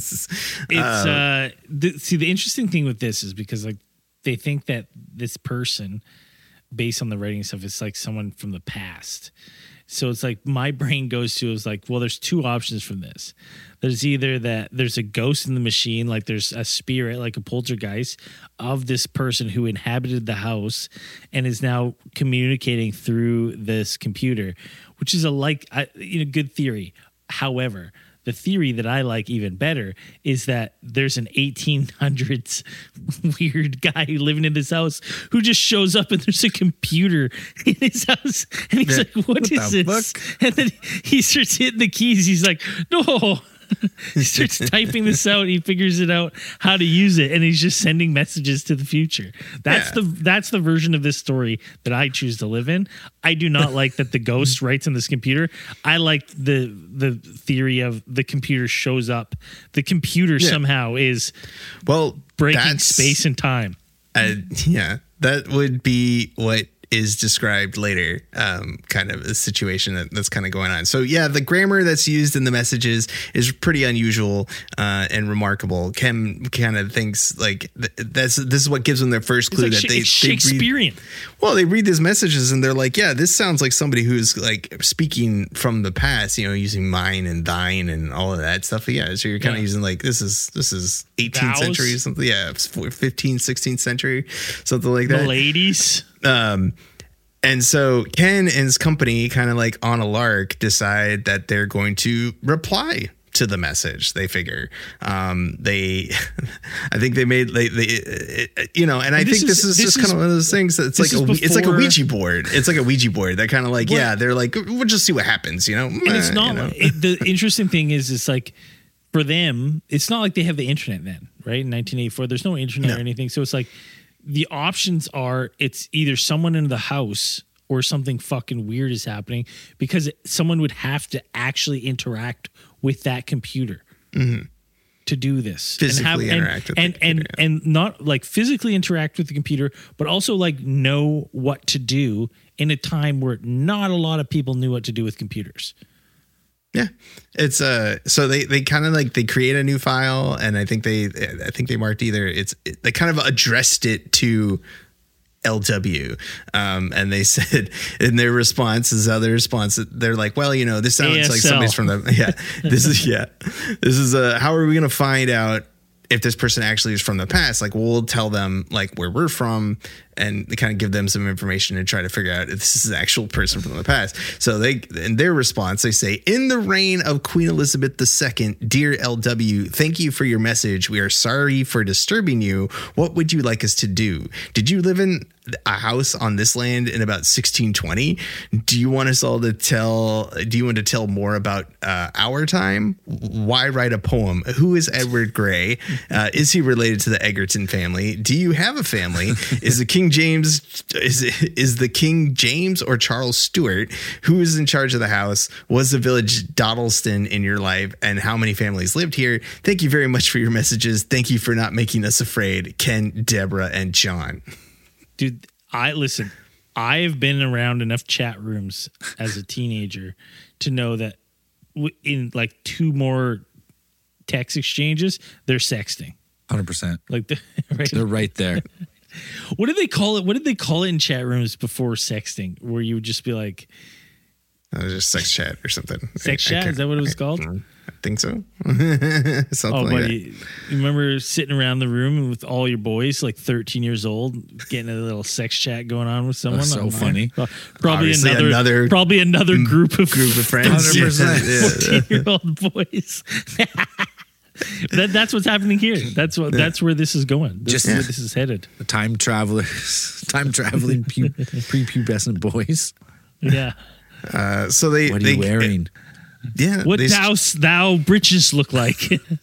B: It's the interesting thing with this is because like they think that this person, based on the writing stuff, is like someone from the past. So it's like my brain goes to is like, well, there's two options from this. There's either that there's a ghost in the machine, like there's a spirit, like a poltergeist of this person who inhabited the house and is now communicating through this computer, which is a good theory. However, the theory that I like even better is that there's an 1800s weird guy living in this house who just shows up and there's a computer in his house. And he's like, what is this? Fuck? And then he starts hitting the keys. He's like, no. He starts typing this out. He figures it out how to use it, and he's just sending messages to the future. That's the version of this story that I choose to live in. I do not like that the ghost writes in this computer. I like the theory of the computer shows up. The computer somehow is breaking space and time.
D: That would be what is described later, kind of a situation that's kind of going on. So the grammar that's used in the messages is pretty unusual and remarkable. Ken kind of thinks like this is what gives them their first clue that
B: it's Shakespearean.
D: They read these messages and they're like, yeah, this sounds like somebody who's like speaking from the past, using mine and thine and all of that stuff. But so you're kind of using like this is 18th century something, 15th, 16th century, something like that.
B: The ladies.
D: And so Ken and his company kind of like on a lark decide that they're going to reply to the message. They figure, I think they made, and I think this is just kind of one of those things that it's like a Ouija board. It's like a Ouija board that kind of like, they're like, we'll just see what happens, And
B: it's not, the interesting thing is it's like, for them, it's not like they have the internet then, right? In 1984, there's no internet or anything. So it's like, the options are it's either someone in the house or something fucking weird is happening because someone would have to actually interact with that computer. to do this.
D: Physically interact with the computer,
B: and not like physically interact with the computer, but also like know what to do in a time where not a lot of people knew what to do with computers.
D: Yeah, it's so they kind of like they create a new file, and I think they marked they kind of addressed it to LW, and they said in their response, they're like, well, this sounds
B: ASL.
D: like somebody's from the this is how are we gonna find out if this person actually is from the past? Like, we'll tell them like where we're from and kind of give them some information and try to figure out if this is an actual person from the past. So in their response, they say, in the reign of Queen Elizabeth II, dear LW, thank you for your message. We are sorry for disturbing you. What would you like us to do? Did you live in a house on this land in about 1620? Do you want us all to tell more about our time? Why write a poem? Who is Edward Grey? Is he related to the Egerton family? Do you have a family? Is the King James is the King James or Charles Stuart? Who is in charge of the house? Was the village Dodleston in your life? And how many families lived here? Thank you very much for your messages. Thank you for not making us afraid. Ken, Deborah, and John.
B: Dude, I've been around enough chat rooms as a teenager to know that in like 2 more text exchanges, they're sexting.
A: 100%.
B: Like
A: They're right there.
B: What did they call it? What did they call it in chat rooms before sexting? Where you would just be like,
D: just sex chat or something.
B: Sex chat? Is that what it was called?
D: I think so. Something like
B: buddy, you remember sitting around the room with all your boys, like 13 years old, getting a little sex chat going on with someone?
A: That's so
B: online?
A: funny.
B: Probably
D: Obviously
B: another group of
D: friends.
B: 14 year old boys. That's what's happening here. That's where this is going. This is where this is headed.
A: The time traveling prepubescent boys.
B: Yeah.
D: So
A: What are you wearing?
D: Yeah.
B: What thou breeches look like?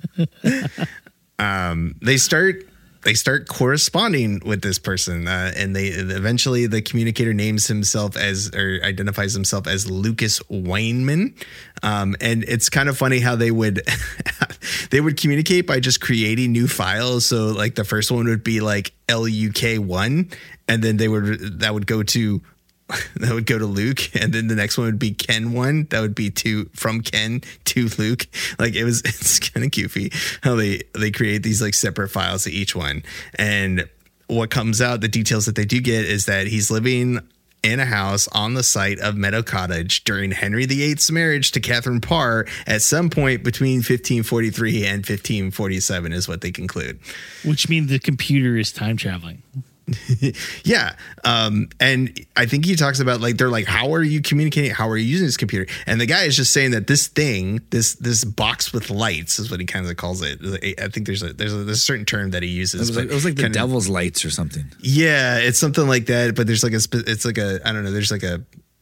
D: They start corresponding with this person, and they eventually the communicator identifies himself as Lucas Weinman, and it's kind of funny how they would communicate by just creating new files. So like the first one would be like LUK1, and then that would go to Luke, and then the next one would be Ken1. That would be from Ken to Luke. Like it's kind of goofy how they create these like separate files to each one. And what comes out, the details that they do get is that he's living in a house on the site of Meadow Cottage during Henry VIII's marriage to Catherine Parr at some point between 1543 and 1547 is what they conclude.
B: Which means the computer is time traveling.
D: Yeah. And I think he talks about like, they're like, how are you communicating? How are you using this computer? And the guy is just saying that this thing, this box with lights is what he kind of calls it. I think there's a certain term that he uses.
A: It was like the devil's lights or something.
D: Yeah. It's something like that. But there's like I don't know. There's like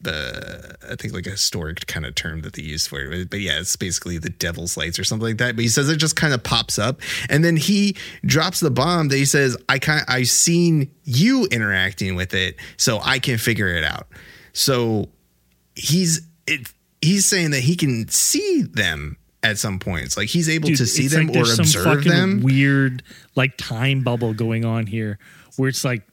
D: I think like a historic kind of term that they use for it. But yeah, it's basically the devil's lights or something like that. But he says it just kind of pops up, and then he drops the bomb that he says, I've seen you interacting with it, so I can figure it out. So he's saying that he can see them at some points. Like he's able to see them or observe them.
B: Weird like time bubble going on here where it's like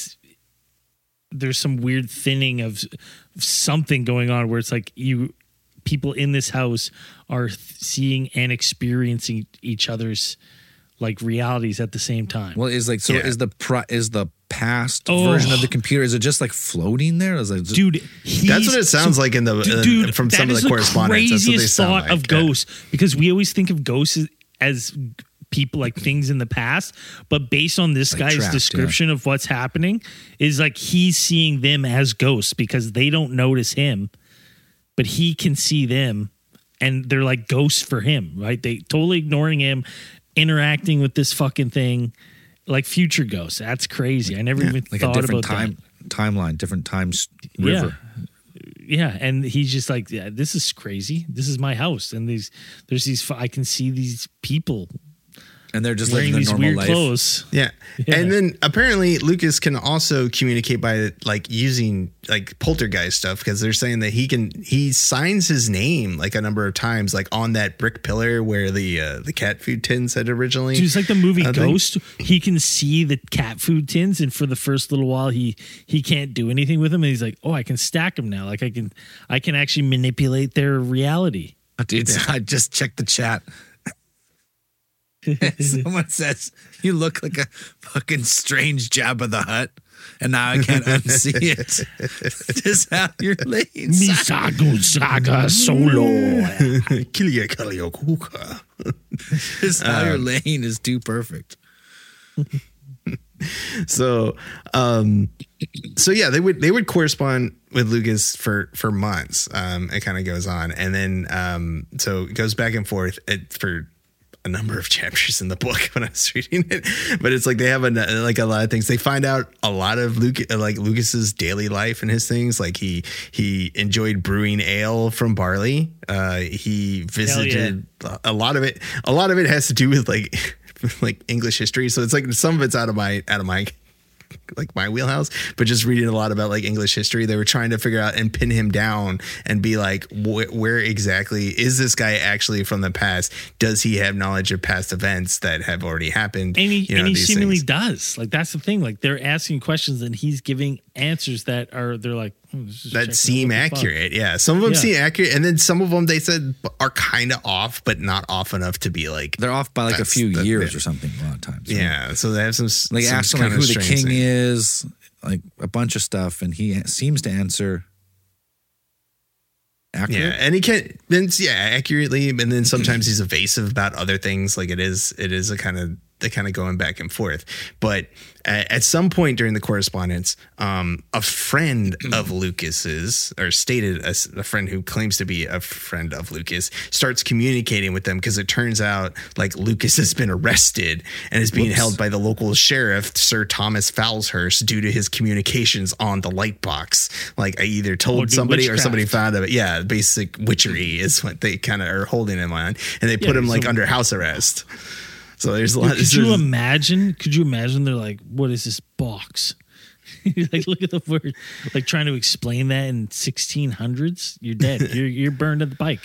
B: there's some weird thinning of something going on where it's like people in this house are seeing and experiencing each other's like realities at the same time.
A: Well, is the past version of the computer, is it just like floating there? Is it
B: dude,
D: that's what it sounds like in the from some of the correspondence. That's what they sound
B: thought
D: like.
B: Of ghosts, because we always think of ghosts as people like things in the past, but based on this guy's
A: trapped,
B: description of what's happening is like he's seeing them as ghosts because they don't notice him, but he can see them and they're like ghosts for him, right? They totally ignoring him, interacting with this fucking thing like future ghosts. That's crazy. I never even
A: like
B: thought
A: a different
B: about
A: timeline, different times river.
B: Yeah, and he's just like, yeah, this is crazy. This is my house, and there's these. I can see these people.
E: And they're just
B: wearing
E: living
B: these
E: their normal
B: weird
E: life.
B: clothes.
D: Yeah.
B: Yeah.
D: And then apparently Lucas can also communicate by like using like poltergeist stuff, because they're saying that he signs his name like a number of times, like on that brick pillar where the cat food tins had originally.
B: Dude, it's like the movie
D: thing.
B: Ghost. He can see the cat food tins, and for the first little while he can't do anything with them, and he's like, oh, I can stack them now. Like I can actually manipulate their reality.
E: Dude, I just checked the chat. Someone says, you look like a fucking strange Jabba the Hutt. And now I can't unsee it. This is how you're laying.
B: Misago Saga Solo.
D: Kilia Kaliokuka.
E: This is how you're laying is too perfect.
D: So yeah, they would correspond with Lucas for months. It kind of goes on, and then so it goes back and forth for a number of chapters in the book when I was reading it. But it's like they have a lot of things. They find out a lot of Lucas's daily life and his things. Like he enjoyed brewing ale from barley. He visited a lot of it. A lot of it has to do with like English history. So it's like some of it's out of my like my wheelhouse, but just reading a lot about like English history. They were trying to figure out and pin him down and be like, where exactly is this guy actually from the past? Does he have knowledge of past events that have already happened?
B: And he
D: these
B: seemingly
D: things.
B: does. Like, that's the thing. Like, they're asking questions and he's giving answers that they're like,
D: that seem accurate. Yeah. Some of them seem accurate. And then some of them they said are kind of off, but not off enough to be like,
E: they're off by like a few years or something a lot of times.
D: Yeah. So they have some,
E: like
D: some
E: ask him like
D: kind
E: who
D: of
E: the
D: strange
E: king
D: thing.
E: is, like a bunch of stuff. And he seems to answer accurate.
D: Yeah, and he can then accurately, and then sometimes he's evasive about other things. Like it is a kind of going back and forth. But at some point during the correspondence, a friend of Lucas's, or stated as a friend who claims to be a friend of Lucas, starts communicating with them because it turns out like Lucas has been arrested and is being held by the local sheriff, Sir Thomas Falshurst, due to his communications on the light box. Like I either told somebody or somebody found it. Yeah, basic witchery is what they kind of are holding him on, and they put him like under house arrest. So there's a lot.
B: Could you imagine? They're like, what is this box? Like, look at the word. Like trying to explain that in 1600s. You're dead. You're burned at the pike.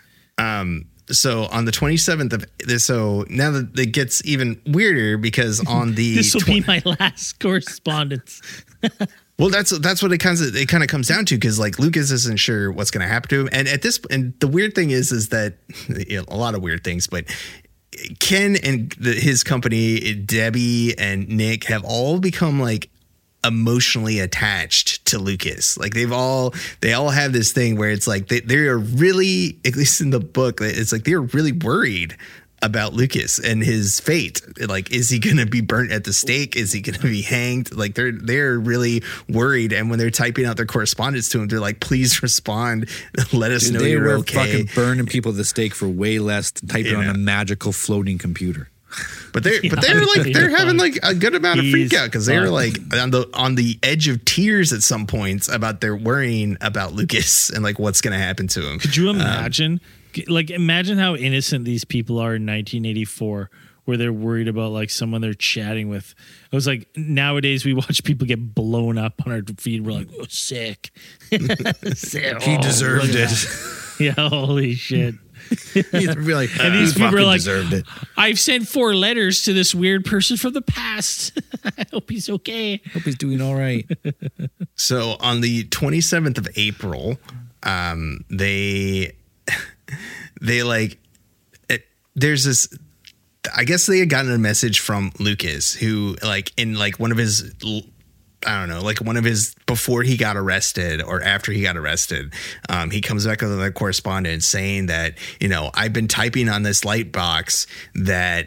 D: So on the 27th of this, so now that it gets even weirder because on the
B: this will be my last correspondence.
D: Well, that's what it kind of comes down to, because like Lucas isn't sure what's going to happen to him, and the weird thing is that a lot of weird things, but Ken and his company, Debbie and Nick, have all become like emotionally attached to Lucas. Like they all have this thing where it's like they are really, at least in the book, it's like they're really worried about Lucas and his fate. Like, is he going to be burnt at the stake? Is he going to be hanged? Like they're really worried. And when they're typing out their correspondence to him, they're like, please respond. Let us know you're okay.
E: They were fucking burning people at the stake for way less than typing on a magical floating computer.
D: But they're having like a good amount of freak out because they're like on the edge of tears at some points about their worrying about Lucas and like what's going to happen to him.
B: Could you imagine? Imagine how innocent these people are in 1984, where they're worried about like someone they're chatting with. It was like nowadays we watch people get blown up on our feed. We're like, oh, sick. Sick.
E: He deserved it.
B: Yeah, holy shit.
E: You'd be like,
B: and these people are like,
E: deserved it.
B: I've sent 4 letters to this weird person from the past. I hope he's okay.
E: Hope he's doing all right.
D: So on the 27th of April, they like, there's this, I guess they had gotten a message from Lucas, who like in like one of his, I don't know, like one of his, before he got arrested or after he got arrested, he comes back with another correspondence saying that, you know, I've been typing on this light box that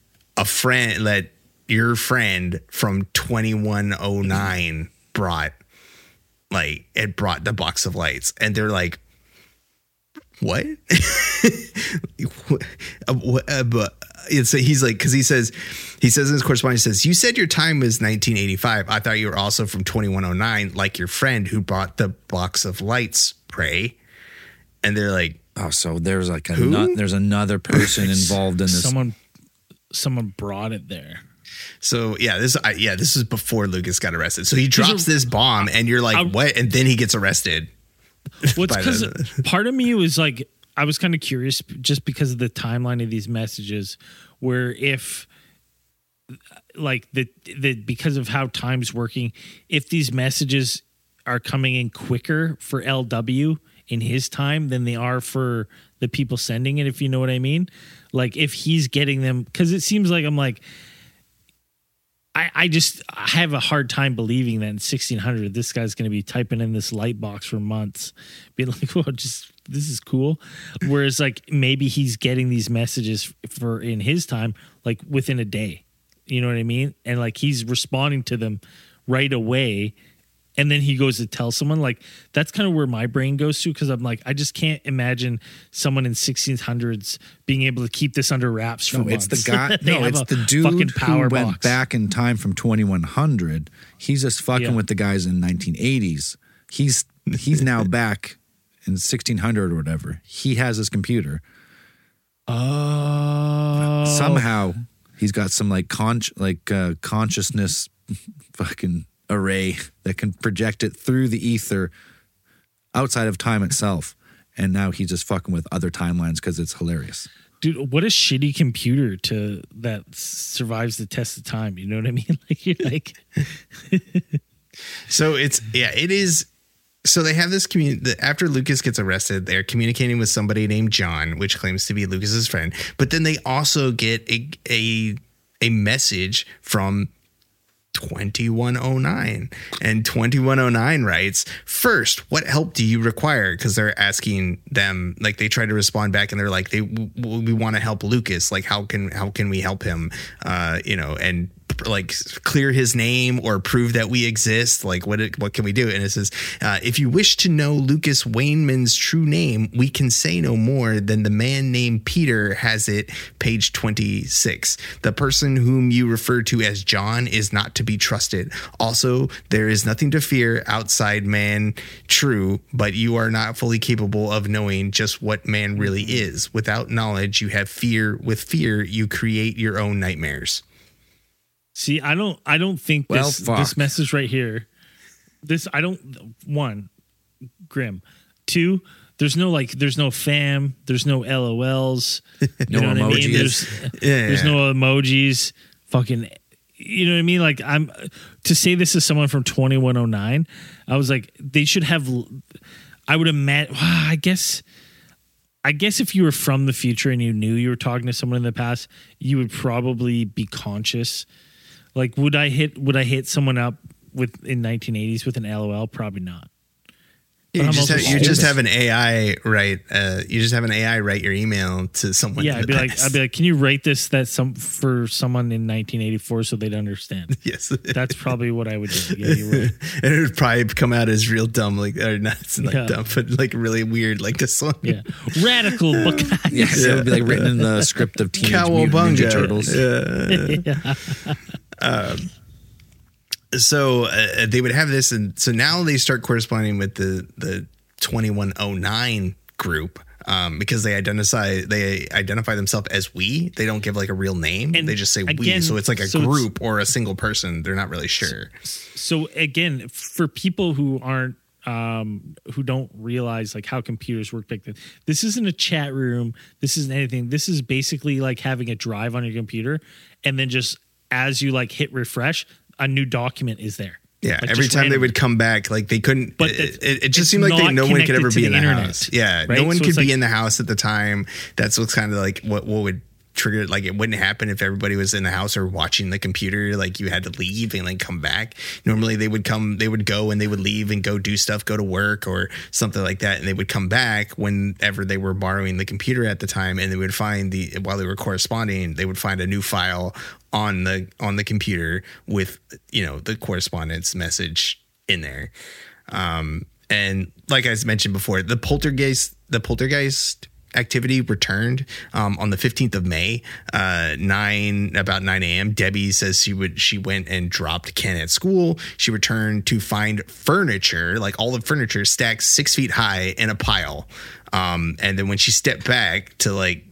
D: your friend from 2109 brought the box of lights. And they're like, what? So he's like, because he says in his correspondence, he says, you said your time was 1985. I thought you were also from 2109, like your friend who brought the box of lights, Pray. And they're like,
E: oh, so there's like there's another person involved in this.
B: someone brought it there.
D: So this is before Lucas got arrested. So he drops this bomb, and you're like, what? And then he gets arrested.
B: Well, it's because part of me was like, I was kind of curious just because of the timeline of these messages, where if like the because of how time's working, if these messages are coming in quicker for LW in his time than they are for the people sending it, if you know what I mean. Like if he's getting them, because it seems like I have a hard time believing that in 1600 this guy's going to be typing in this light box for months, being like, "Oh, this is cool." Whereas like maybe he's getting these messages for in his time like within a day, you know what I mean? And like he's responding to them right away, and then he goes to tell someone. Like that's kind of where my brain goes to, because I'm like, I just can't imagine someone in 1600s being able to keep this under wraps for months.
C: It's the guy. No, it's the dude who went back in time from 2100. He's just fucking with the guys in 1980s. He's now back in 1600 or whatever. He has his computer.
B: Oh,
C: somehow he's got some like consciousness fucking array that can project it through the ether outside of time itself, and now he's just fucking with other timelines because it's hilarious.
B: Dude, what a shitty computer that survives the test of time. You know what I mean? Like you're like,
D: so it is. So they have this after Lucas gets arrested, they're communicating with somebody named John, which claims to be Lucas's friend. But then they also get a message from 2109, and 2109 writes, "First, what help do you require?" Because they're asking them, like they try to respond back, and they're like, we want to help Lucas. Like how can we help him? And like clear his name or prove that we exist. Like what can we do? And it says, if you wish to know Lucas Wainman's true name, we can say no more than the man named Peter has it, page 26. The person whom you refer to as John is not to be trusted. Also, there is nothing to fear outside man, true, but you are not fully capable of knowing just what man really is. Without knowledge, you have fear. With fear, you create your own nightmares.
B: See, I don't think this message right here, one, Grim. Two, there's no fam, there's no LOLs, you know what I mean? There's no emojis, fucking, you know what I mean? Like to say this is someone from 2109, I was like, they should have, I would imagine, I guess if you were from the future and you knew you were talking to someone in the past, you would probably be conscious. Like, would I hit someone up in 1980s with an LOL? Probably not.
D: You just have an AI write. You just have an AI write your email to someone.
B: Yeah, I'd be like, can you write this for someone in 1984 so they'd understand?
D: Yes,
B: that's probably what I would do. Yeah, you're right.
D: And it would probably come out as real dumb, or not dumb, but like really weird, like this one.
B: Yeah, radical.
C: Yes, it would be like written in the script of Teenage Mutant Ninja Turtles.
D: Yeah. So they would have this, and so now they start corresponding with the 2109 group because they identify themselves as we. They don't give like a real name. And they just say we. So it's like a group or a single person. They're not really sure.
B: So again, for people who aren't who don't realize like how computers work back then, this isn't a chat room. This isn't anything. This is basically like having a drive on your computer, and then just as you like hit refresh, a new document is there.
D: Yeah,
B: like
D: every time they would come back, like they couldn't. But it just seemed like no one could ever be in the house. Yeah, right? No one could be in the house at the time. That's what's kind of like what would trigger. Like it wouldn't happen if everybody was in the house or watching the computer. Like you had to leave and like come back. Normally they would go and they would leave and go do stuff, go to work or something like that, and they would come back whenever they were borrowing the computer at the time, and they would find while they were corresponding, they would find a new file on the computer with the correspondence message in there. And like I mentioned before, the poltergeist activity returned on the 15th of May, about 9 a.m. Debbie says she went and dropped Ken at school. She returned to find furniture, like all the furniture stacked 6 feet high in a pile. And then when she stepped back to like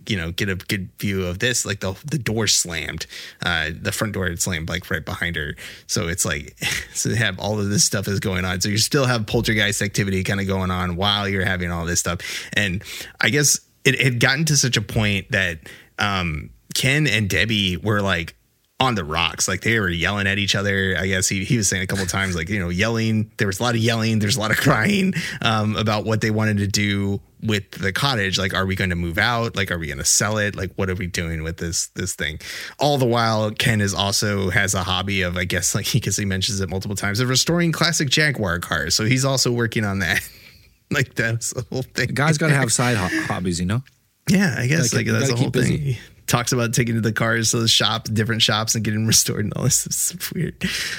D: get a good view of this. Like the door slammed, the front door had slammed like right behind her. So it's like, so they have all of this stuff is going on. So you still have poltergeist activity kind of going on while you're having all this stuff. And I guess it had gotten to such a point that Ken and Debbie were like on the rocks. Like they were yelling at each other. I guess he was saying a couple of times, like, yelling. There was a lot of yelling. There's a lot of crying about what they wanted to do with the cottage. Like, are we going to move out? Like, are we going to sell it? Like, what are we doing with this thing? All the while, Ken has a hobby of, I guess, like he mentions it multiple times, of restoring classic Jaguar cars. So he's also working on that. Like that's the whole thing.
E: The guy's got to have side hobbies,
D: Yeah, I guess
E: Gotta
D: that's the whole
E: busy.
D: thing. He talks about taking the cars to the different shops and getting restored and all this. It's weird.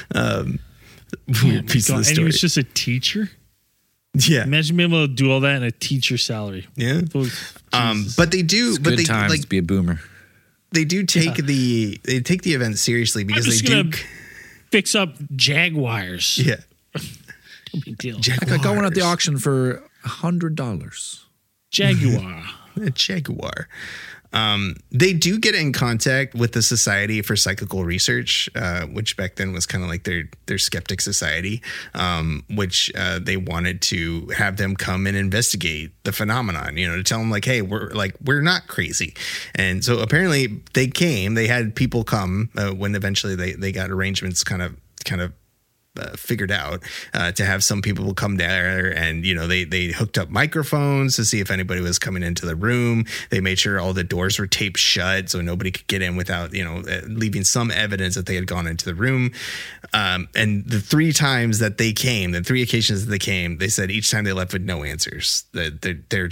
D: Weird piece of the
B: And he
D: story.
B: was just a teacher.
D: Yeah.
B: Imagine being able to do all that in a teacher salary.
D: Yeah.
B: Jesus.
D: But they do, but
E: Good
D: they
E: times
D: like
E: to be a boomer.
D: they do take the event seriously because
B: I'm
D: they
B: just
D: do.
B: gonna fix up Jaguars.
D: Yeah.
B: No big deal.
E: I got one at the auction for $100.
B: Jaguar.
D: A Jaguar. They do get in contact with the Society for Psychical Research, which back then was kind of like their skeptic society, which they wanted to have them come and investigate the phenomenon, to tell them like, hey, we're not crazy. And so apparently they had people come when eventually they got arrangements kind of figured out to have some people come there, and they hooked up microphones to see if anybody was coming into the room. They made sure all the doors were taped shut so nobody could get in without leaving some evidence that they had gone into the room. And the three occasions that they came, they said each time they left with no answers. That there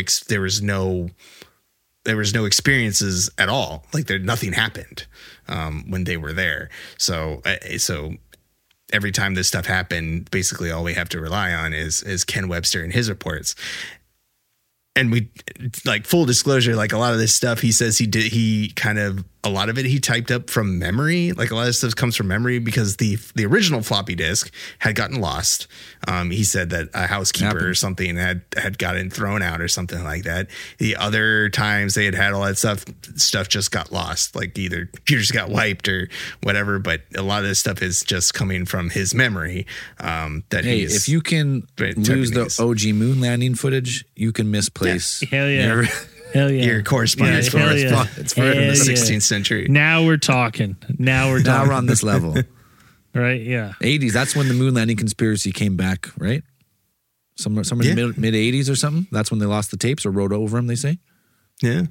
D: was no experiences at all. Like nothing happened when they were there. So every time this stuff happened, basically all we have to rely on is Ken Webster and his reports. And we, like, full disclosure, like a lot of this stuff he says a lot of it he typed up from memory. Like a lot of stuff comes from memory because the original floppy disk had gotten lost. He said that a housekeeper or something had gotten thrown out or something like that. The other times they had all that stuff just got lost. Like either computers got wiped or whatever. But a lot of this stuff is just coming from his memory.
E: If you can lose the OG moon landing footage, you can misplace.
B: Hell yeah. Hell yeah.
D: Your correspondence for
B: hell yeah.
D: it's for the
B: Hell
D: 16th
B: yeah.
D: century.
B: Now we're talking.
E: Now we're on this level.
B: Right? Yeah.
E: 80s. That's when the moon landing conspiracy came back, right? Somewhere in the mid 80s or something. That's when they lost the tapes or wrote over them, they say.
D: Yeah.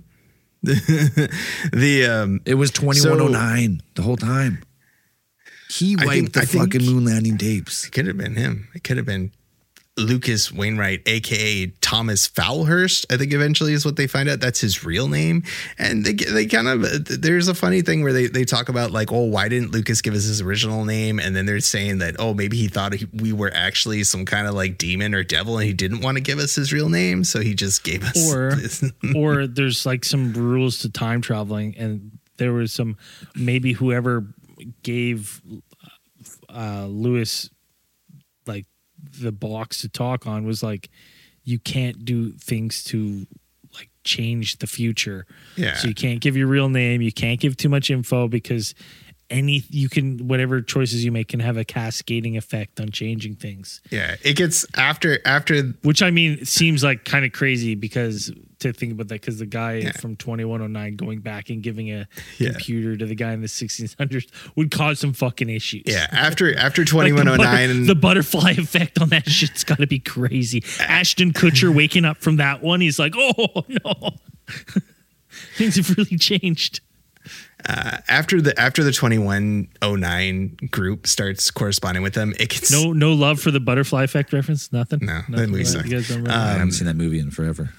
E: It was 2109 the whole time. He wiped the fucking moon landing tapes.
D: It could have been him. It could have been Lucas Wainwright, aka Thomas Foulhurst, I think eventually is what they find out. That's his real name. And they kind of, there's a funny thing where they talk about like, oh, why didn't Lucas give us his original name? And then they're saying that, oh, maybe he thought we were actually some kind of like demon or devil and he didn't want to give us his real name. So he just gave us.
B: Or there's like some rules to time traveling, and there was some, maybe whoever gave Lewis like the box to talk on was like, you can't do things to like change the future.
D: Yeah.
B: So you can't give your real name. You can't give too much info because whatever choices you make can have a cascading effect on changing things.
D: Yeah. It gets after,
B: which I mean, it seems like kind of crazy because to think about that, because the guy from 2109 going back and giving a computer to the guy in the 1600s would cause some fucking issues.
D: Yeah. After 2109
B: the butterfly effect on that shit's got to be crazy. Ashton Kutcher waking up from that one, he's like, oh no, things have really changed.
D: After the 2109 group starts corresponding with them, it gets
B: no love for the butterfly effect reference. Nothing.
D: No, that movie sucked.
B: You guys don't remember?
E: I haven't seen that movie in forever.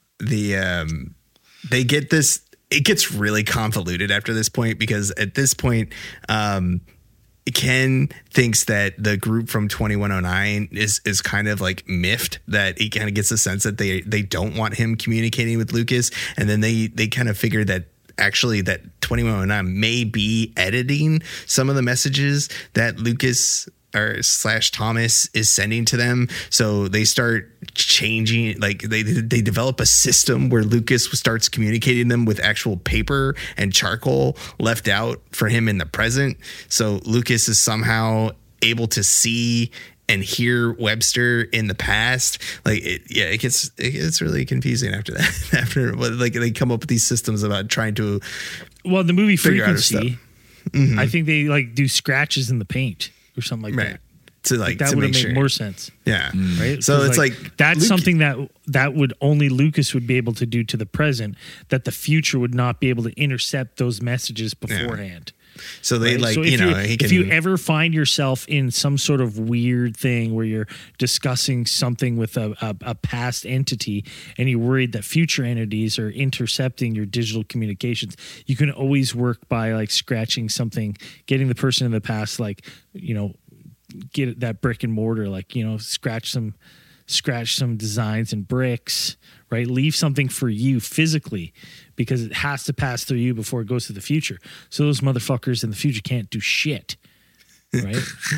D: They get this. It gets really convoluted after this point because at this point, Ken thinks that the group from 2109 is kind of like miffed, that he kind of gets a sense that they don't want him communicating with Lucas, and then they kind of figure that actually that 2109 may be editing some of the messages that Lucas or / Thomas is sending to them. So they start changing, like they develop a system where Lucas starts communicating them with actual paper and charcoal left out for him in the present. So Lucas is somehow able to see and hear Webster in the past. Like it gets really confusing after that. After like they come up with these systems about trying to
B: the movie
D: figure out
B: Frequency, I think they like do scratches in the paint or something like that.
D: To like
B: that
D: to
B: would
D: make
B: make
D: sure.
B: more sense.
D: Yeah.
B: Right.
D: So
B: 'Cause,
D: it's like
B: that's something that would only Lucas would be able to do to the present, that the future would not be able to intercept those messages beforehand.
D: So they
B: Right?
D: like,
B: So if you ever find yourself in some sort of weird thing where you're discussing something with a past entity and you're worried that future entities are intercepting your digital communications, you can always work by like scratching something, getting the person in the past, like, you know, get that brick and mortar, like, you know, scratch some designs and bricks, right? Leave something for you physically, because it has to pass through you before it goes to the future. So those motherfuckers in the future can't do shit, right?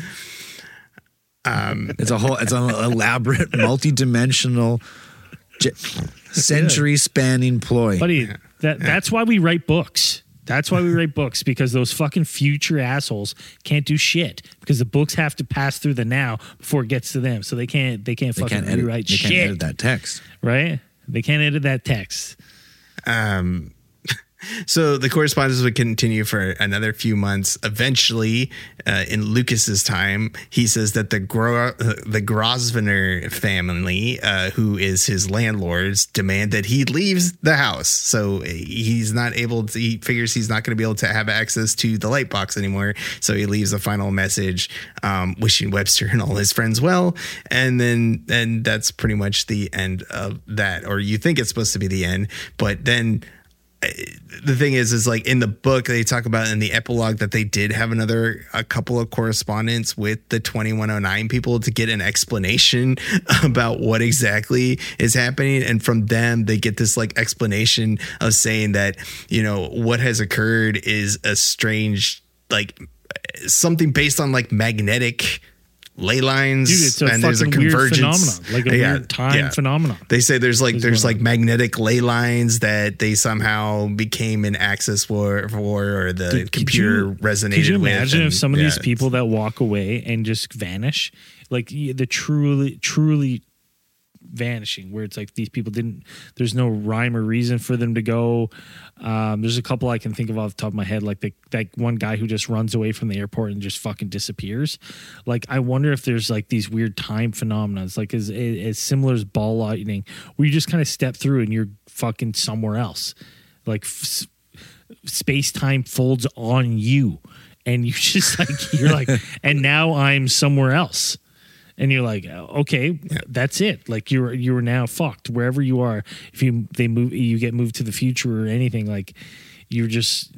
C: It's an elaborate, multi-dimensional, century-spanning ploy.
B: Buddy, that's why we write books. That's why we write books, because those fucking future assholes can't do shit, because the books have to pass through the now before it gets to them. So they can't fucking rewrite shit.
C: They can't edit that text.
B: Right? They can't edit that text.
D: So the correspondence would continue for another few months. Eventually, in Lucas's time, he says that the Grosvenor family, who is his landlords, demand that he leaves the house. So he's not able to. He figures he's not going to be able to have access to the light box anymore. So he leaves a final message, wishing Webster and all his friends well. And that's pretty much the end of that. Or you think it's supposed to be the end, but then. The thing is like in the book, they talk about in the epilogue that they did have a couple of correspondence with the 2109 people to get an explanation about what exactly is happening. And from them, they get this like explanation of saying that, you know, what has occurred is a strange, like something based on like magnetic ley lines.
B: Dude, it's a
D: and there's a
B: fucking weird
D: convergence,
B: phenomenon, like a weird time phenomenon.
D: They say there's magnetic ley lines that they somehow became an access for, or the computer resonated with.
B: Could you imagine
D: and,
B: if some of these people that walk away and just vanish, like the truly vanishing, where it's like these people there's no rhyme or reason for them to go. There's a couple I can think of off the top of my head, like that one guy who just runs away from the airport and just fucking disappears. Like, I wonder if there's like these weird time phenomena, like as similar as ball lightning, where you just kind of step through and you're fucking somewhere else. Like space time folds on you and you just like, you're like, and now I'm somewhere else. And you're like, okay, that's it. Like you are now fucked wherever you are. If you get moved to the future or anything, like you're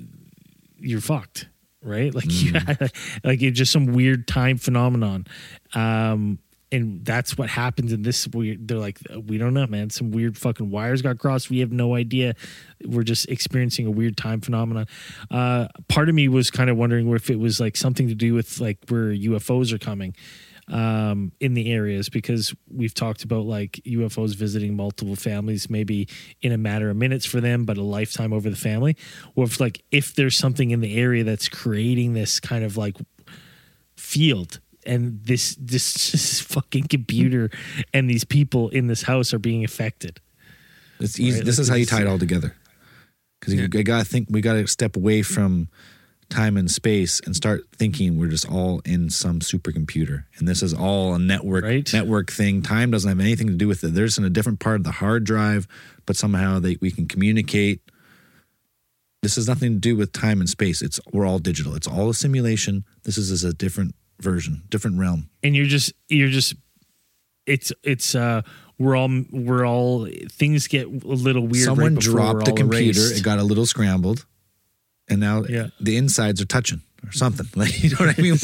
B: fucked, right? Like like it's just some weird time phenomenon. And that's what happens in this weird. They're like, we don't know, man. Some weird fucking wires got crossed. We have no idea. We're just experiencing a weird time phenomenon. Part of me was kind of wondering if it was like something to do with like where UFOs are coming. In the areas, because we've talked about like UFOs visiting multiple families, maybe in a matter of minutes for them, but a lifetime over the family. Or if there's something in the area that's creating this kind of like field, and this fucking computer and these people in this house are being affected.
C: It's easy. Right? This is how you tie it all together. Because you got to think, we got to step away from time and space and start thinking we're just all in some supercomputer, and this is all a network thing. Time doesn't have anything to do with it. There's in a different part of the hard drive, but somehow we can communicate. This has nothing to do with time and space. We're all digital. It's all a simulation. This is a different version, different realm.
B: And we're all things get a little weird.
C: Someone dropped a computer. It got a little scrambled. And now the insides are touching, or something. Like, you know what I mean?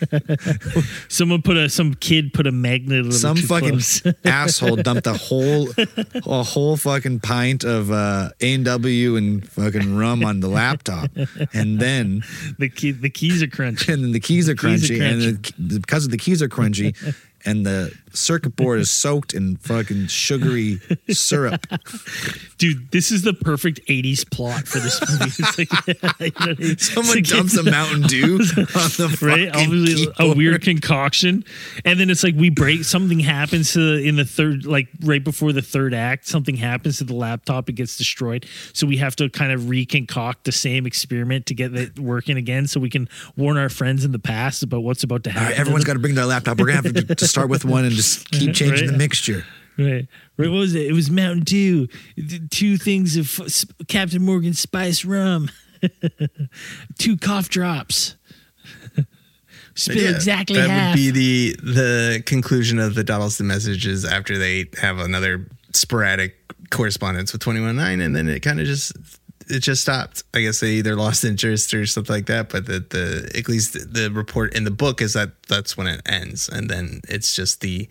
B: Some kid put a magnet a little
C: Some
B: too
C: fucking
B: close.
C: asshole dumped a whole fucking pint of A&W and fucking rum on the laptop, and then
B: the keys are crunchy.
C: and then the keys are
B: keys are
C: crunchy, and because of the keys are crunchy, and the circuit board is soaked in fucking sugary syrup.
B: Dude, this is the perfect 80s plot for this movie. It's like, you know, it's
C: Someone
B: like-
C: dumps a Mountain Dew on the
B: right?
C: fucking
B: Obviously, a
C: keyboard.
B: weird concoction, and then it's like we break. Something happens in the third, like right before the third act. Something happens to the laptop; it gets destroyed. So we have to kind of reconcoct the same experiment to get it working again, so we can warn our friends in the past about what's about to
C: All
B: happen.
C: right, everyone's got to bring their laptop. We're gonna have to start with one and just keep changing
B: Right.
C: the mixture.
B: Right. What was it? It was Mountain Dew. 2 things of Captain Morgan spice rum. 2 cough drops. Spill exactly
D: that
B: half.
D: would be the conclusion of the Donaldson messages after they have another sporadic correspondence with 21-9, and then it kind of just stopped. I guess they either lost interest or something like that. But the at least the report in the book is that's when it ends, and then it's just the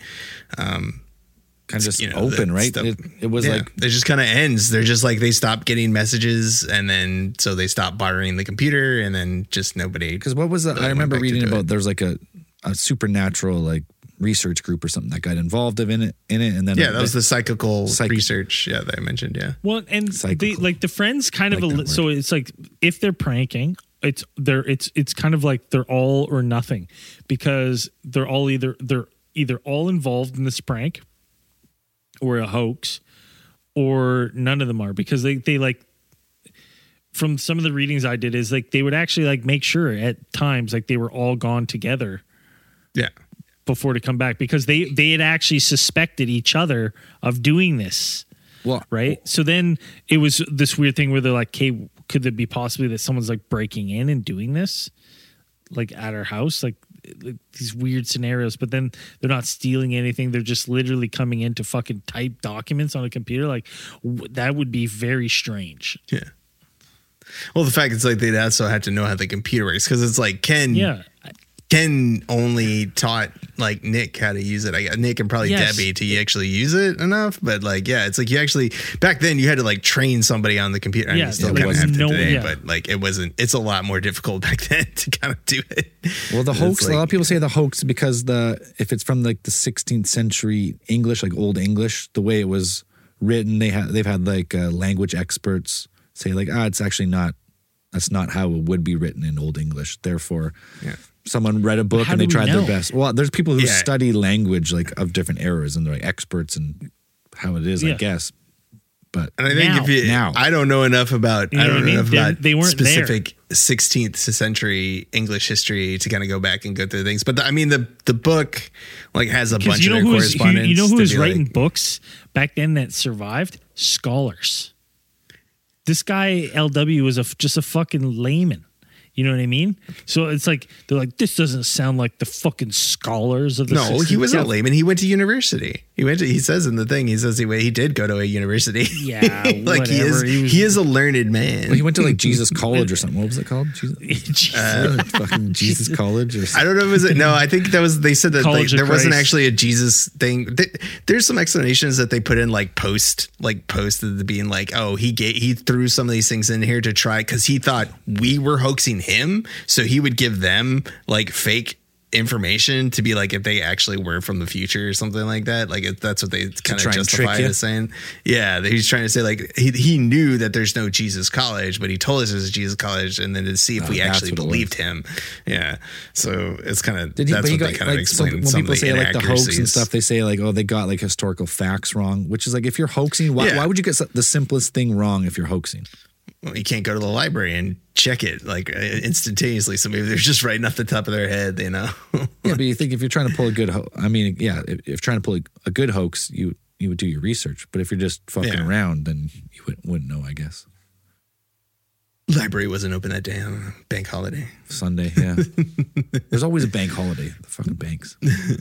C: Kind of just
D: you know,
C: open,
D: the
C: right?
D: stuff-
C: It was
D: yeah,
C: like
D: it just kind of ends. They're just like they stop getting messages, and then so they stop borrowing the computer, and then just nobody.
C: because what was
D: really
C: I remember
D: went back to
C: reading
D: do
C: about
D: it.
C: there's like a supernatural like research group or something that got involved in it, and then
D: Yeah, that was the psychical
C: Psychic-
D: research. Yeah, that I mentioned. Yeah.
B: Well, and they,
C: Cyclical.
B: like the friends kind of
C: Like that
B: so it's like if they're pranking, it's kind of like they're all or nothing, because they're either all involved in this prank or a hoax, or none of them are, because they like, from some of the readings I did, is like they would actually like make sure at times like they were all gone together
D: Yeah.
B: before to come back, because they had actually suspected each other of doing this.
C: well,
B: Right. So then it was this weird thing where they're like, "Okay, could it be possibly that someone's like breaking in and doing this, like at our house, like these weird scenarios?" But then they're not stealing anything; they're just literally coming in to fucking type documents on a computer. Like that would be very strange.
D: Yeah. Well, the fact it's like they'd also have to know how the computer works, because it's like Ken only taught like Nick how to use it. I guess Nick and probably
B: Yes.
D: Debbie to actually use it enough. But like, yeah, it's like you actually back then you had to like train somebody on the computer. I mean,
B: Yeah,
D: you still
B: there
D: kind of
B: was
D: have to
B: no-
D: today,
B: yeah.
D: but like it wasn't. It's a lot more difficult back then to kind of do it.
C: well, the
D: It's
C: hoax.
D: like-
C: a lot of people say the hoax because if it's from like the 16th century English, like Old English, the way it was written, they've had like language experts say like, it's actually not. That's not how it would be written in Old English. Therefore,
D: Yeah.
C: someone read a book
B: How
C: and they
B: do we
C: tried
B: know?
C: their best. Well, there's people who
D: Yeah.
C: study language like of different eras, and they're like experts in how it is, I
B: Yeah.
C: guess. But
D: And I think
B: Now.
D: if you,
C: Now.
D: I don't know enough about,
B: You know
D: I
B: what
D: don't
B: I mean?
D: know enough about
B: They weren't there.
D: specific 16th century English history to kind of go back and go through things. But I mean, the book like has a
B: Because
D: bunch
B: you know
D: of
B: who was
D: correspondence.
B: you know who
D: to
B: was
D: be
B: writing
D: like-
B: books back then that survived? Scholars. This guy LW was just a fucking layman. You know what I mean? So it's like they're like, this doesn't sound like the fucking scholars of the
D: No, he
B: 16th
D: wasn't a
B: century.
D: layman. He went to university. He says in the thing, he says he did go to a university.
B: Yeah,
D: like he
B: whatever.
D: is a learned man.
C: well, he went to like Jesus College or something. What was it called? Jesus, fucking Jesus College or
D: I
C: something.
D: don't know if it was no. I think that was they said that like,
B: College of
D: there wasn't
B: Christ.
D: actually a Jesus thing. There's some explanations that they put in like post the being like, oh, he threw some of these things in here to try because he thought we were hoaxing him, so he would give them like fake information to be like if they actually were from the future or something like that. Like that's what they kind
C: try
D: of
C: and
D: justify
C: trick
D: it
C: you?
D: as saying. Yeah, he's trying to say like he knew that there's no Jesus College, but he told us there's a Jesus College, and then to see if we
C: that's
D: actually
C: what it was.
D: believed him. Yeah, so it's kind of
C: Did he,
D: that's
C: but he
D: what they
C: got,
D: kind of
C: like, so
D: explain.
C: when
D: Some
C: people
D: of the
C: say like the hoax and
D: inaccuracies.
C: stuff, they say like, oh, they got like historical facts wrong, which is like if you're hoaxing, why,
D: Yeah.
C: why would you get the simplest thing wrong if you're hoaxing?
D: Well, you can't go to the library and check it like instantaneously. So maybe they're just writing off the top of their head, you know.
C: Yeah, but you think if you're trying to pull a good, I mean, yeah, if trying to pull a good hoax, you would do your research. But if you're just fucking
D: Yeah.
C: around, then you wouldn't know, I guess.
D: Library wasn't open that day on a bank holiday.
C: Sunday, yeah. There's always a bank holiday. The fucking banks.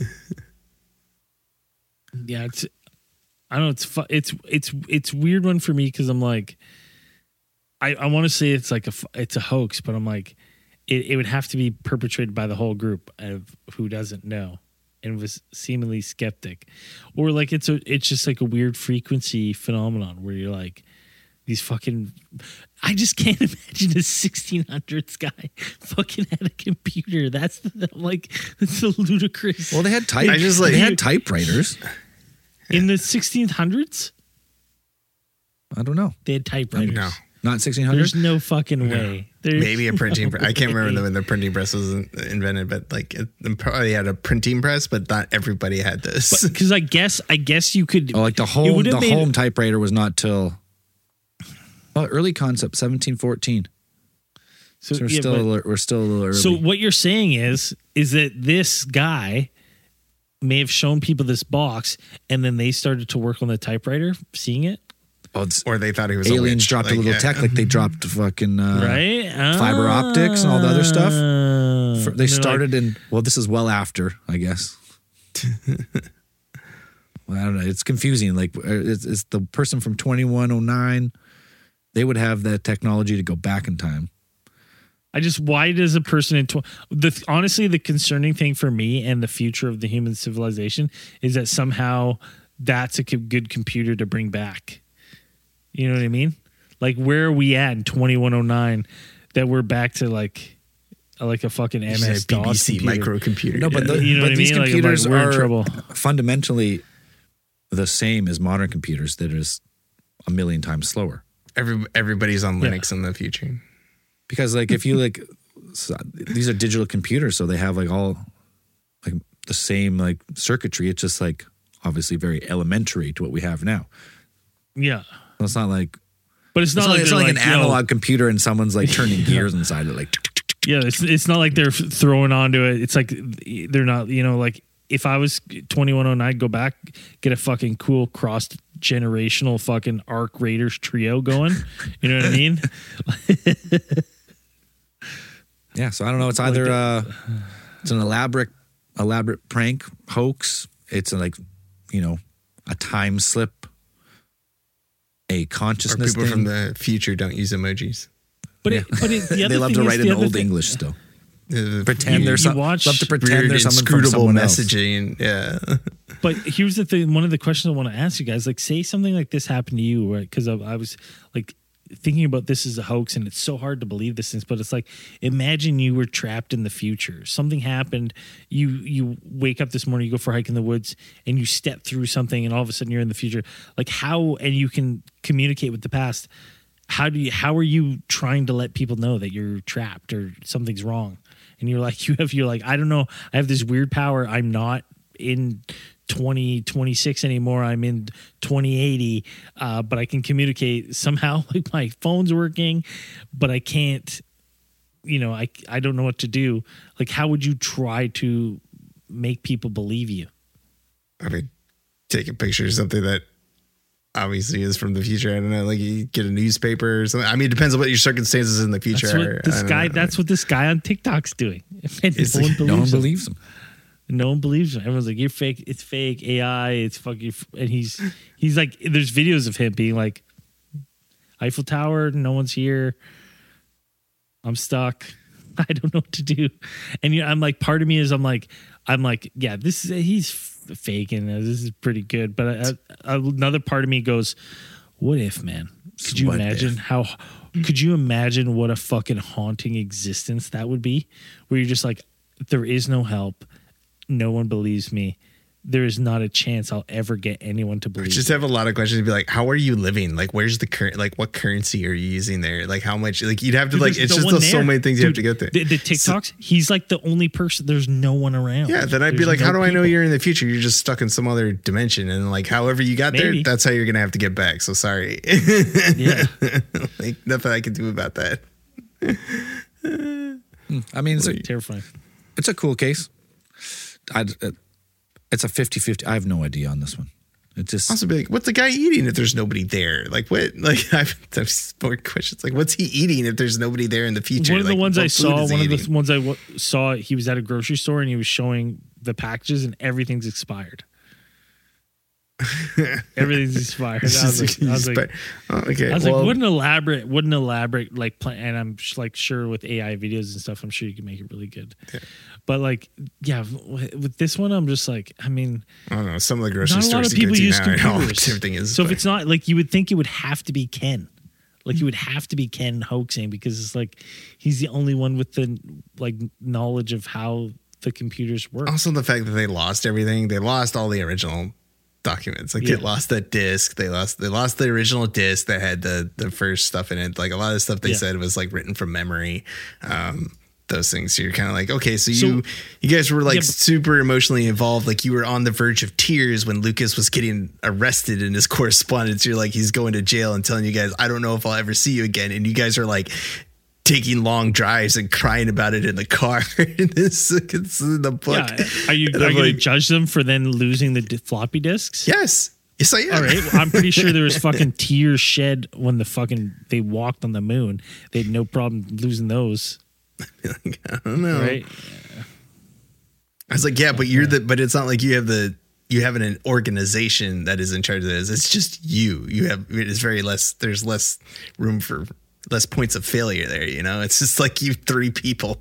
B: Yeah, I don't know. It's weird one for me because I'm like, I want to say it's like it's a hoax, but I'm like, it would have to be perpetrated by the whole group of who doesn't know and was seemingly skeptic, or like it's just like a weird frequency phenomenon where you're like, these fucking, I just can't imagine a 1600s guy fucking had a computer. That's the ludicrous.
C: Well, they had
D: they
C: had typewriters.
B: In the 1600s,
C: I don't know.
B: they had typewriters.
D: No.
C: Not 1600s.
B: There's no fucking way. There's
D: Maybe a printing press. I can't remember when the printing press was invented, but like it probably had a printing press, but not everybody had this.
B: Because I guess you could.
C: Oh, like the
B: it
C: home
B: would have made-
C: home typewriter was not till early concept 1714. So we're
B: yeah,
C: still
B: but-
C: we're still a little early.
B: So what you're saying is that this guy may have shown people this box, and then they started to work on the typewriter, seeing it,
D: Or they thought he was
C: aliens
D: a witch.
C: dropped a little tech, like they dropped fucking
B: right?
C: fiber optics and all the other stuff. They
B: They're
C: started in this is well after, I guess. Well, I don't know. It's confusing. Like it's the person from 2109. They would have the technology to go back in time.
B: why does a person in honestly, the concerning thing for me and the future of the human civilization is that somehow that's a good computer to bring back. You know what I mean? Like, where are we at in 2109 that we're back to like a fucking MS DOS
D: BBC
B: computer?
D: microcomputer.
C: No, but
B: You know what I
C: these
B: mean? Like,
C: computers
B: we're in
C: are
B: trouble.
C: fundamentally the same as modern computers. That is a million times slower.
D: everybody's on Linux in the future.
C: Because like if you these are digital computers, so they have like all like the same like circuitry. It's just like obviously very elementary to what we have now.
B: Yeah.
C: So it's not like
B: But it's not like,
C: it's
B: they're
C: not like an
B: yo,
C: analog computer and someone's like turning gears inside it. Like
B: Yeah, it's not like they're throwing onto it. It's like they're not, like if I was 2109, go back, get a fucking cool cross generational fucking Arc Raiders trio going. You know what I mean?
C: yeah. So I don't know. It's either it's an elaborate prank hoax. It's like a time slip, a
D: Or
C: consciousness
D: people
C: thing.
D: from the future don't use emojis.
B: But the other
C: they love
B: thing
C: to
B: is
C: write
B: the
C: in
B: other
C: old
B: thing-
C: English still.
D: Pretend
C: There's
B: you watch
C: love to pretend
D: weird
C: there's someone from
D: inscrutable
C: someone else.
D: messaging. Yeah.
B: But here's the thing. One of the questions I want to ask you guys, like, say something like this happened to you, right? Because I was like thinking about this as a hoax, and it's so hard to believe this things. But it's like, imagine you were trapped in the future. Something happened. You wake up this morning, you go for a hike in the woods, and you step through something, and all of a sudden you're in the future. Like how? And you can communicate with the past. How are you trying to let people know that you're trapped or something's wrong? And you're like, I don't know. I have this weird power. I'm not in 2026 anymore. I'm in 2080. But I can communicate somehow. Like my phone's working, but I can't, I don't know what to do. Like, how would you try to make people believe you?
D: I mean, take a picture of something that obviously is from the future. I don't know, like you get a newspaper or something. I mean, it depends on what your circumstances in the future are.
B: That's what this guy on TikTok's doing. And
C: No one believes him.
B: No one believes him. Everyone's like, you're fake. It's fake AI. It's fucking. And he's like, there's videos of him being like, Eiffel Tower, no one's here. I'm stuck. I don't know what to do. And I'm like, part of me is I'm like, yeah, he's faking. This is pretty good. But another part of me goes, what if, man? Could you imagine what a fucking haunting existence that would be? Where you're just like, there is no help. No one believes me. There is not a chance I'll ever get anyone to believe me.
D: Just have a lot of questions. Be like, how are you living? Like, where's the current? Like, what currency are you using there? Like, how much? Like, you'd have to like. It's just so many things you have to go through.
B: The TikToks. He's like the only person. There's no one around.
D: Yeah, then I'd be like, how do I know you're in the future? You're just stuck in some other dimension, and like, however you got there, that's how you're gonna have to get back. So sorry.
B: Yeah,
D: like nothing I can do about that.
C: I mean,
B: terrifying.
C: It's a cool case. It's a 50-50. I have no idea on this one. It just
D: Also, be like, what's the guy eating if there's nobody there? Like, what? Like, I've more questions. Like, what's he eating if there's nobody there in the future?
B: One of the
D: Like,
B: ones
D: what
B: I
D: food
B: saw,
D: is he
B: one of the
D: eating?
B: ones I saw, he was at a grocery store and he was showing the packages and everything's expired. Everything's inspired. I was like,
D: okay.
B: what an elaborate like plan. And I'm like sure with AI videos and stuff, I'm sure you can make it really good. Yeah. But like, yeah, with this one, I'm just like, I mean,
D: I don't know. Some of the grocery
B: not a lot
D: stores
B: of people use
D: now,
B: computers.
D: Everything is.
B: So if it's not like, you would think it would have to be Ken. Like you would have to be Ken hoaxing because it's like he's the only one with the like knowledge of how the computers work.
D: Also, the fact that they lost everything, they lost all the original documents. Like it lost that disc. They lost the original disc that had the first stuff in it. Like a lot of the stuff they said was like written from memory. Those things. So you're kind of like, okay, so you guys were like super emotionally involved. Like you were on the verge of tears when Lucas was getting arrested in his correspondence. You're like, he's going to jail and telling you guys, I don't know if I'll ever see you again. And you guys are like taking long drives and crying about it in the car. It's in the book.
B: Yeah. Are you going to judge them for then losing the floppy disks?
D: Yes. Yes, I am.
B: All right. Well, I'm pretty sure there was fucking tears shed when they walked on the moon. They had no problem losing those.
D: I don't know.
B: Right.
D: I was like, yeah, but but it's not like you have an organization that is in charge of this. It's just you. There's less room for less points of failure there, you know? It's just like you 3 people.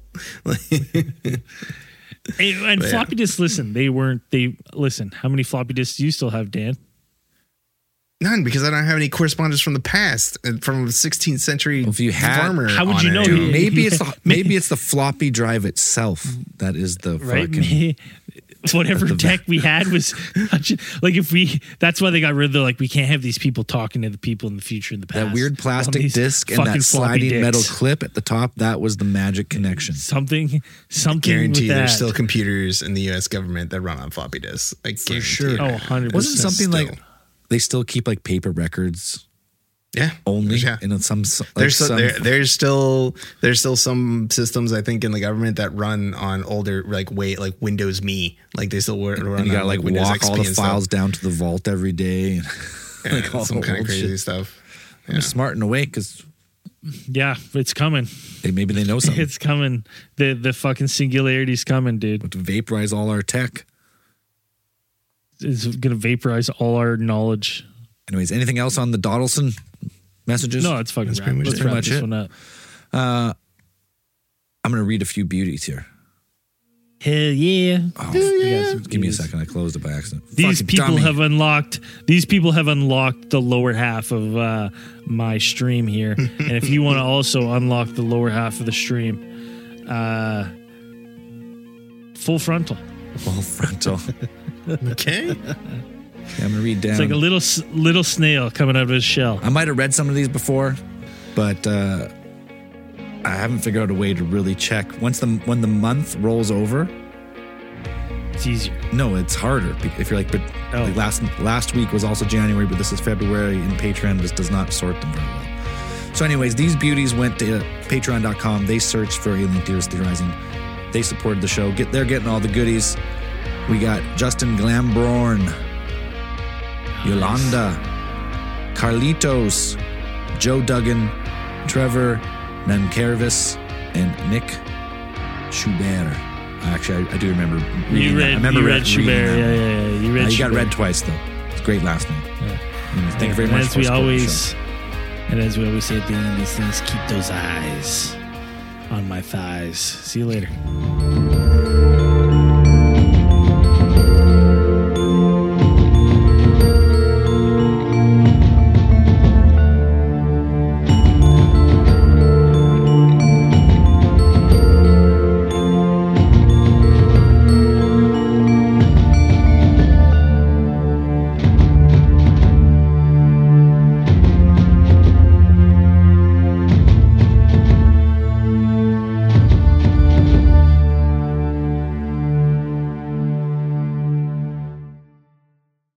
B: and floppy disks, listen, how many floppy disks do you still have, Dan?
D: None, because I don't have any correspondence from the past, from the 16th century farmer.
B: How would you know?
C: Dude, maybe it's the floppy drive itself that is the fucking
B: whatever tech we had was like that's why they got rid of like we can't have these people talking to the people in the future in the past.
C: That weird plastic disc and that sliding metal clip at the top, that was the magic connection.
B: Something
D: guarantee
B: with
D: there's still computers in the US government that run on floppy disks. I guarantee.
C: Sure.
B: Oh, 100%.
C: Wasn't something like they still keep like paper records?
D: Yeah,
C: only.
D: Yeah.
C: And some
D: there's still some systems I think in the government that run on older like Windows Me. Like they still run.
C: And you got to like
D: Windows
C: walk
D: XP
C: all the files down to the vault every day.
D: And like all some kind of crazy stuff.
C: Yeah. I'm smart in a way because
B: it's coming.
C: Maybe they know something.
B: It's coming. The fucking singularity's coming, dude.
C: To vaporize all our tech.
B: It's going to vaporize all our knowledge.
C: Anyways, anything else on the Dawdleson messages?
B: No, it's fucking
C: pretty much it. One up. I'm going to read a few beauties here.
B: Hell yeah.
C: Oh, yeah. Give me a second. I closed it by accident.
B: These people have unlocked the lower half of my stream here. And if you want to also unlock the lower half of the stream, full frontal.
C: Full frontal.
D: Okay.
C: Yeah, I'm gonna read down.
B: It's like a little snail coming out of his shell.
C: I might have read some of these before, but I haven't figured out a way to really check. When the month rolls over,
B: it's easier.
C: No, it's harder if you're like, but like last week was also January, but this is February, and Patreon just does not sort them very well. So, anyways, these beauties went to Patreon.com. They searched for Alien Theorist Theorizing. They supported the show. They're getting all the goodies. We got Justin Glamborn, Yolanda, Carlitos, Joe Duggan, Trevor Nankervis, and Nick Schubert. Actually, I do remember reading that. I remember read
B: Schubert. Yeah. You read.
C: You got read twice though. It's a great last name. Yeah. Thank you very much.
B: And as we always say at the end of these things, keep those eyes on my thighs. See you later.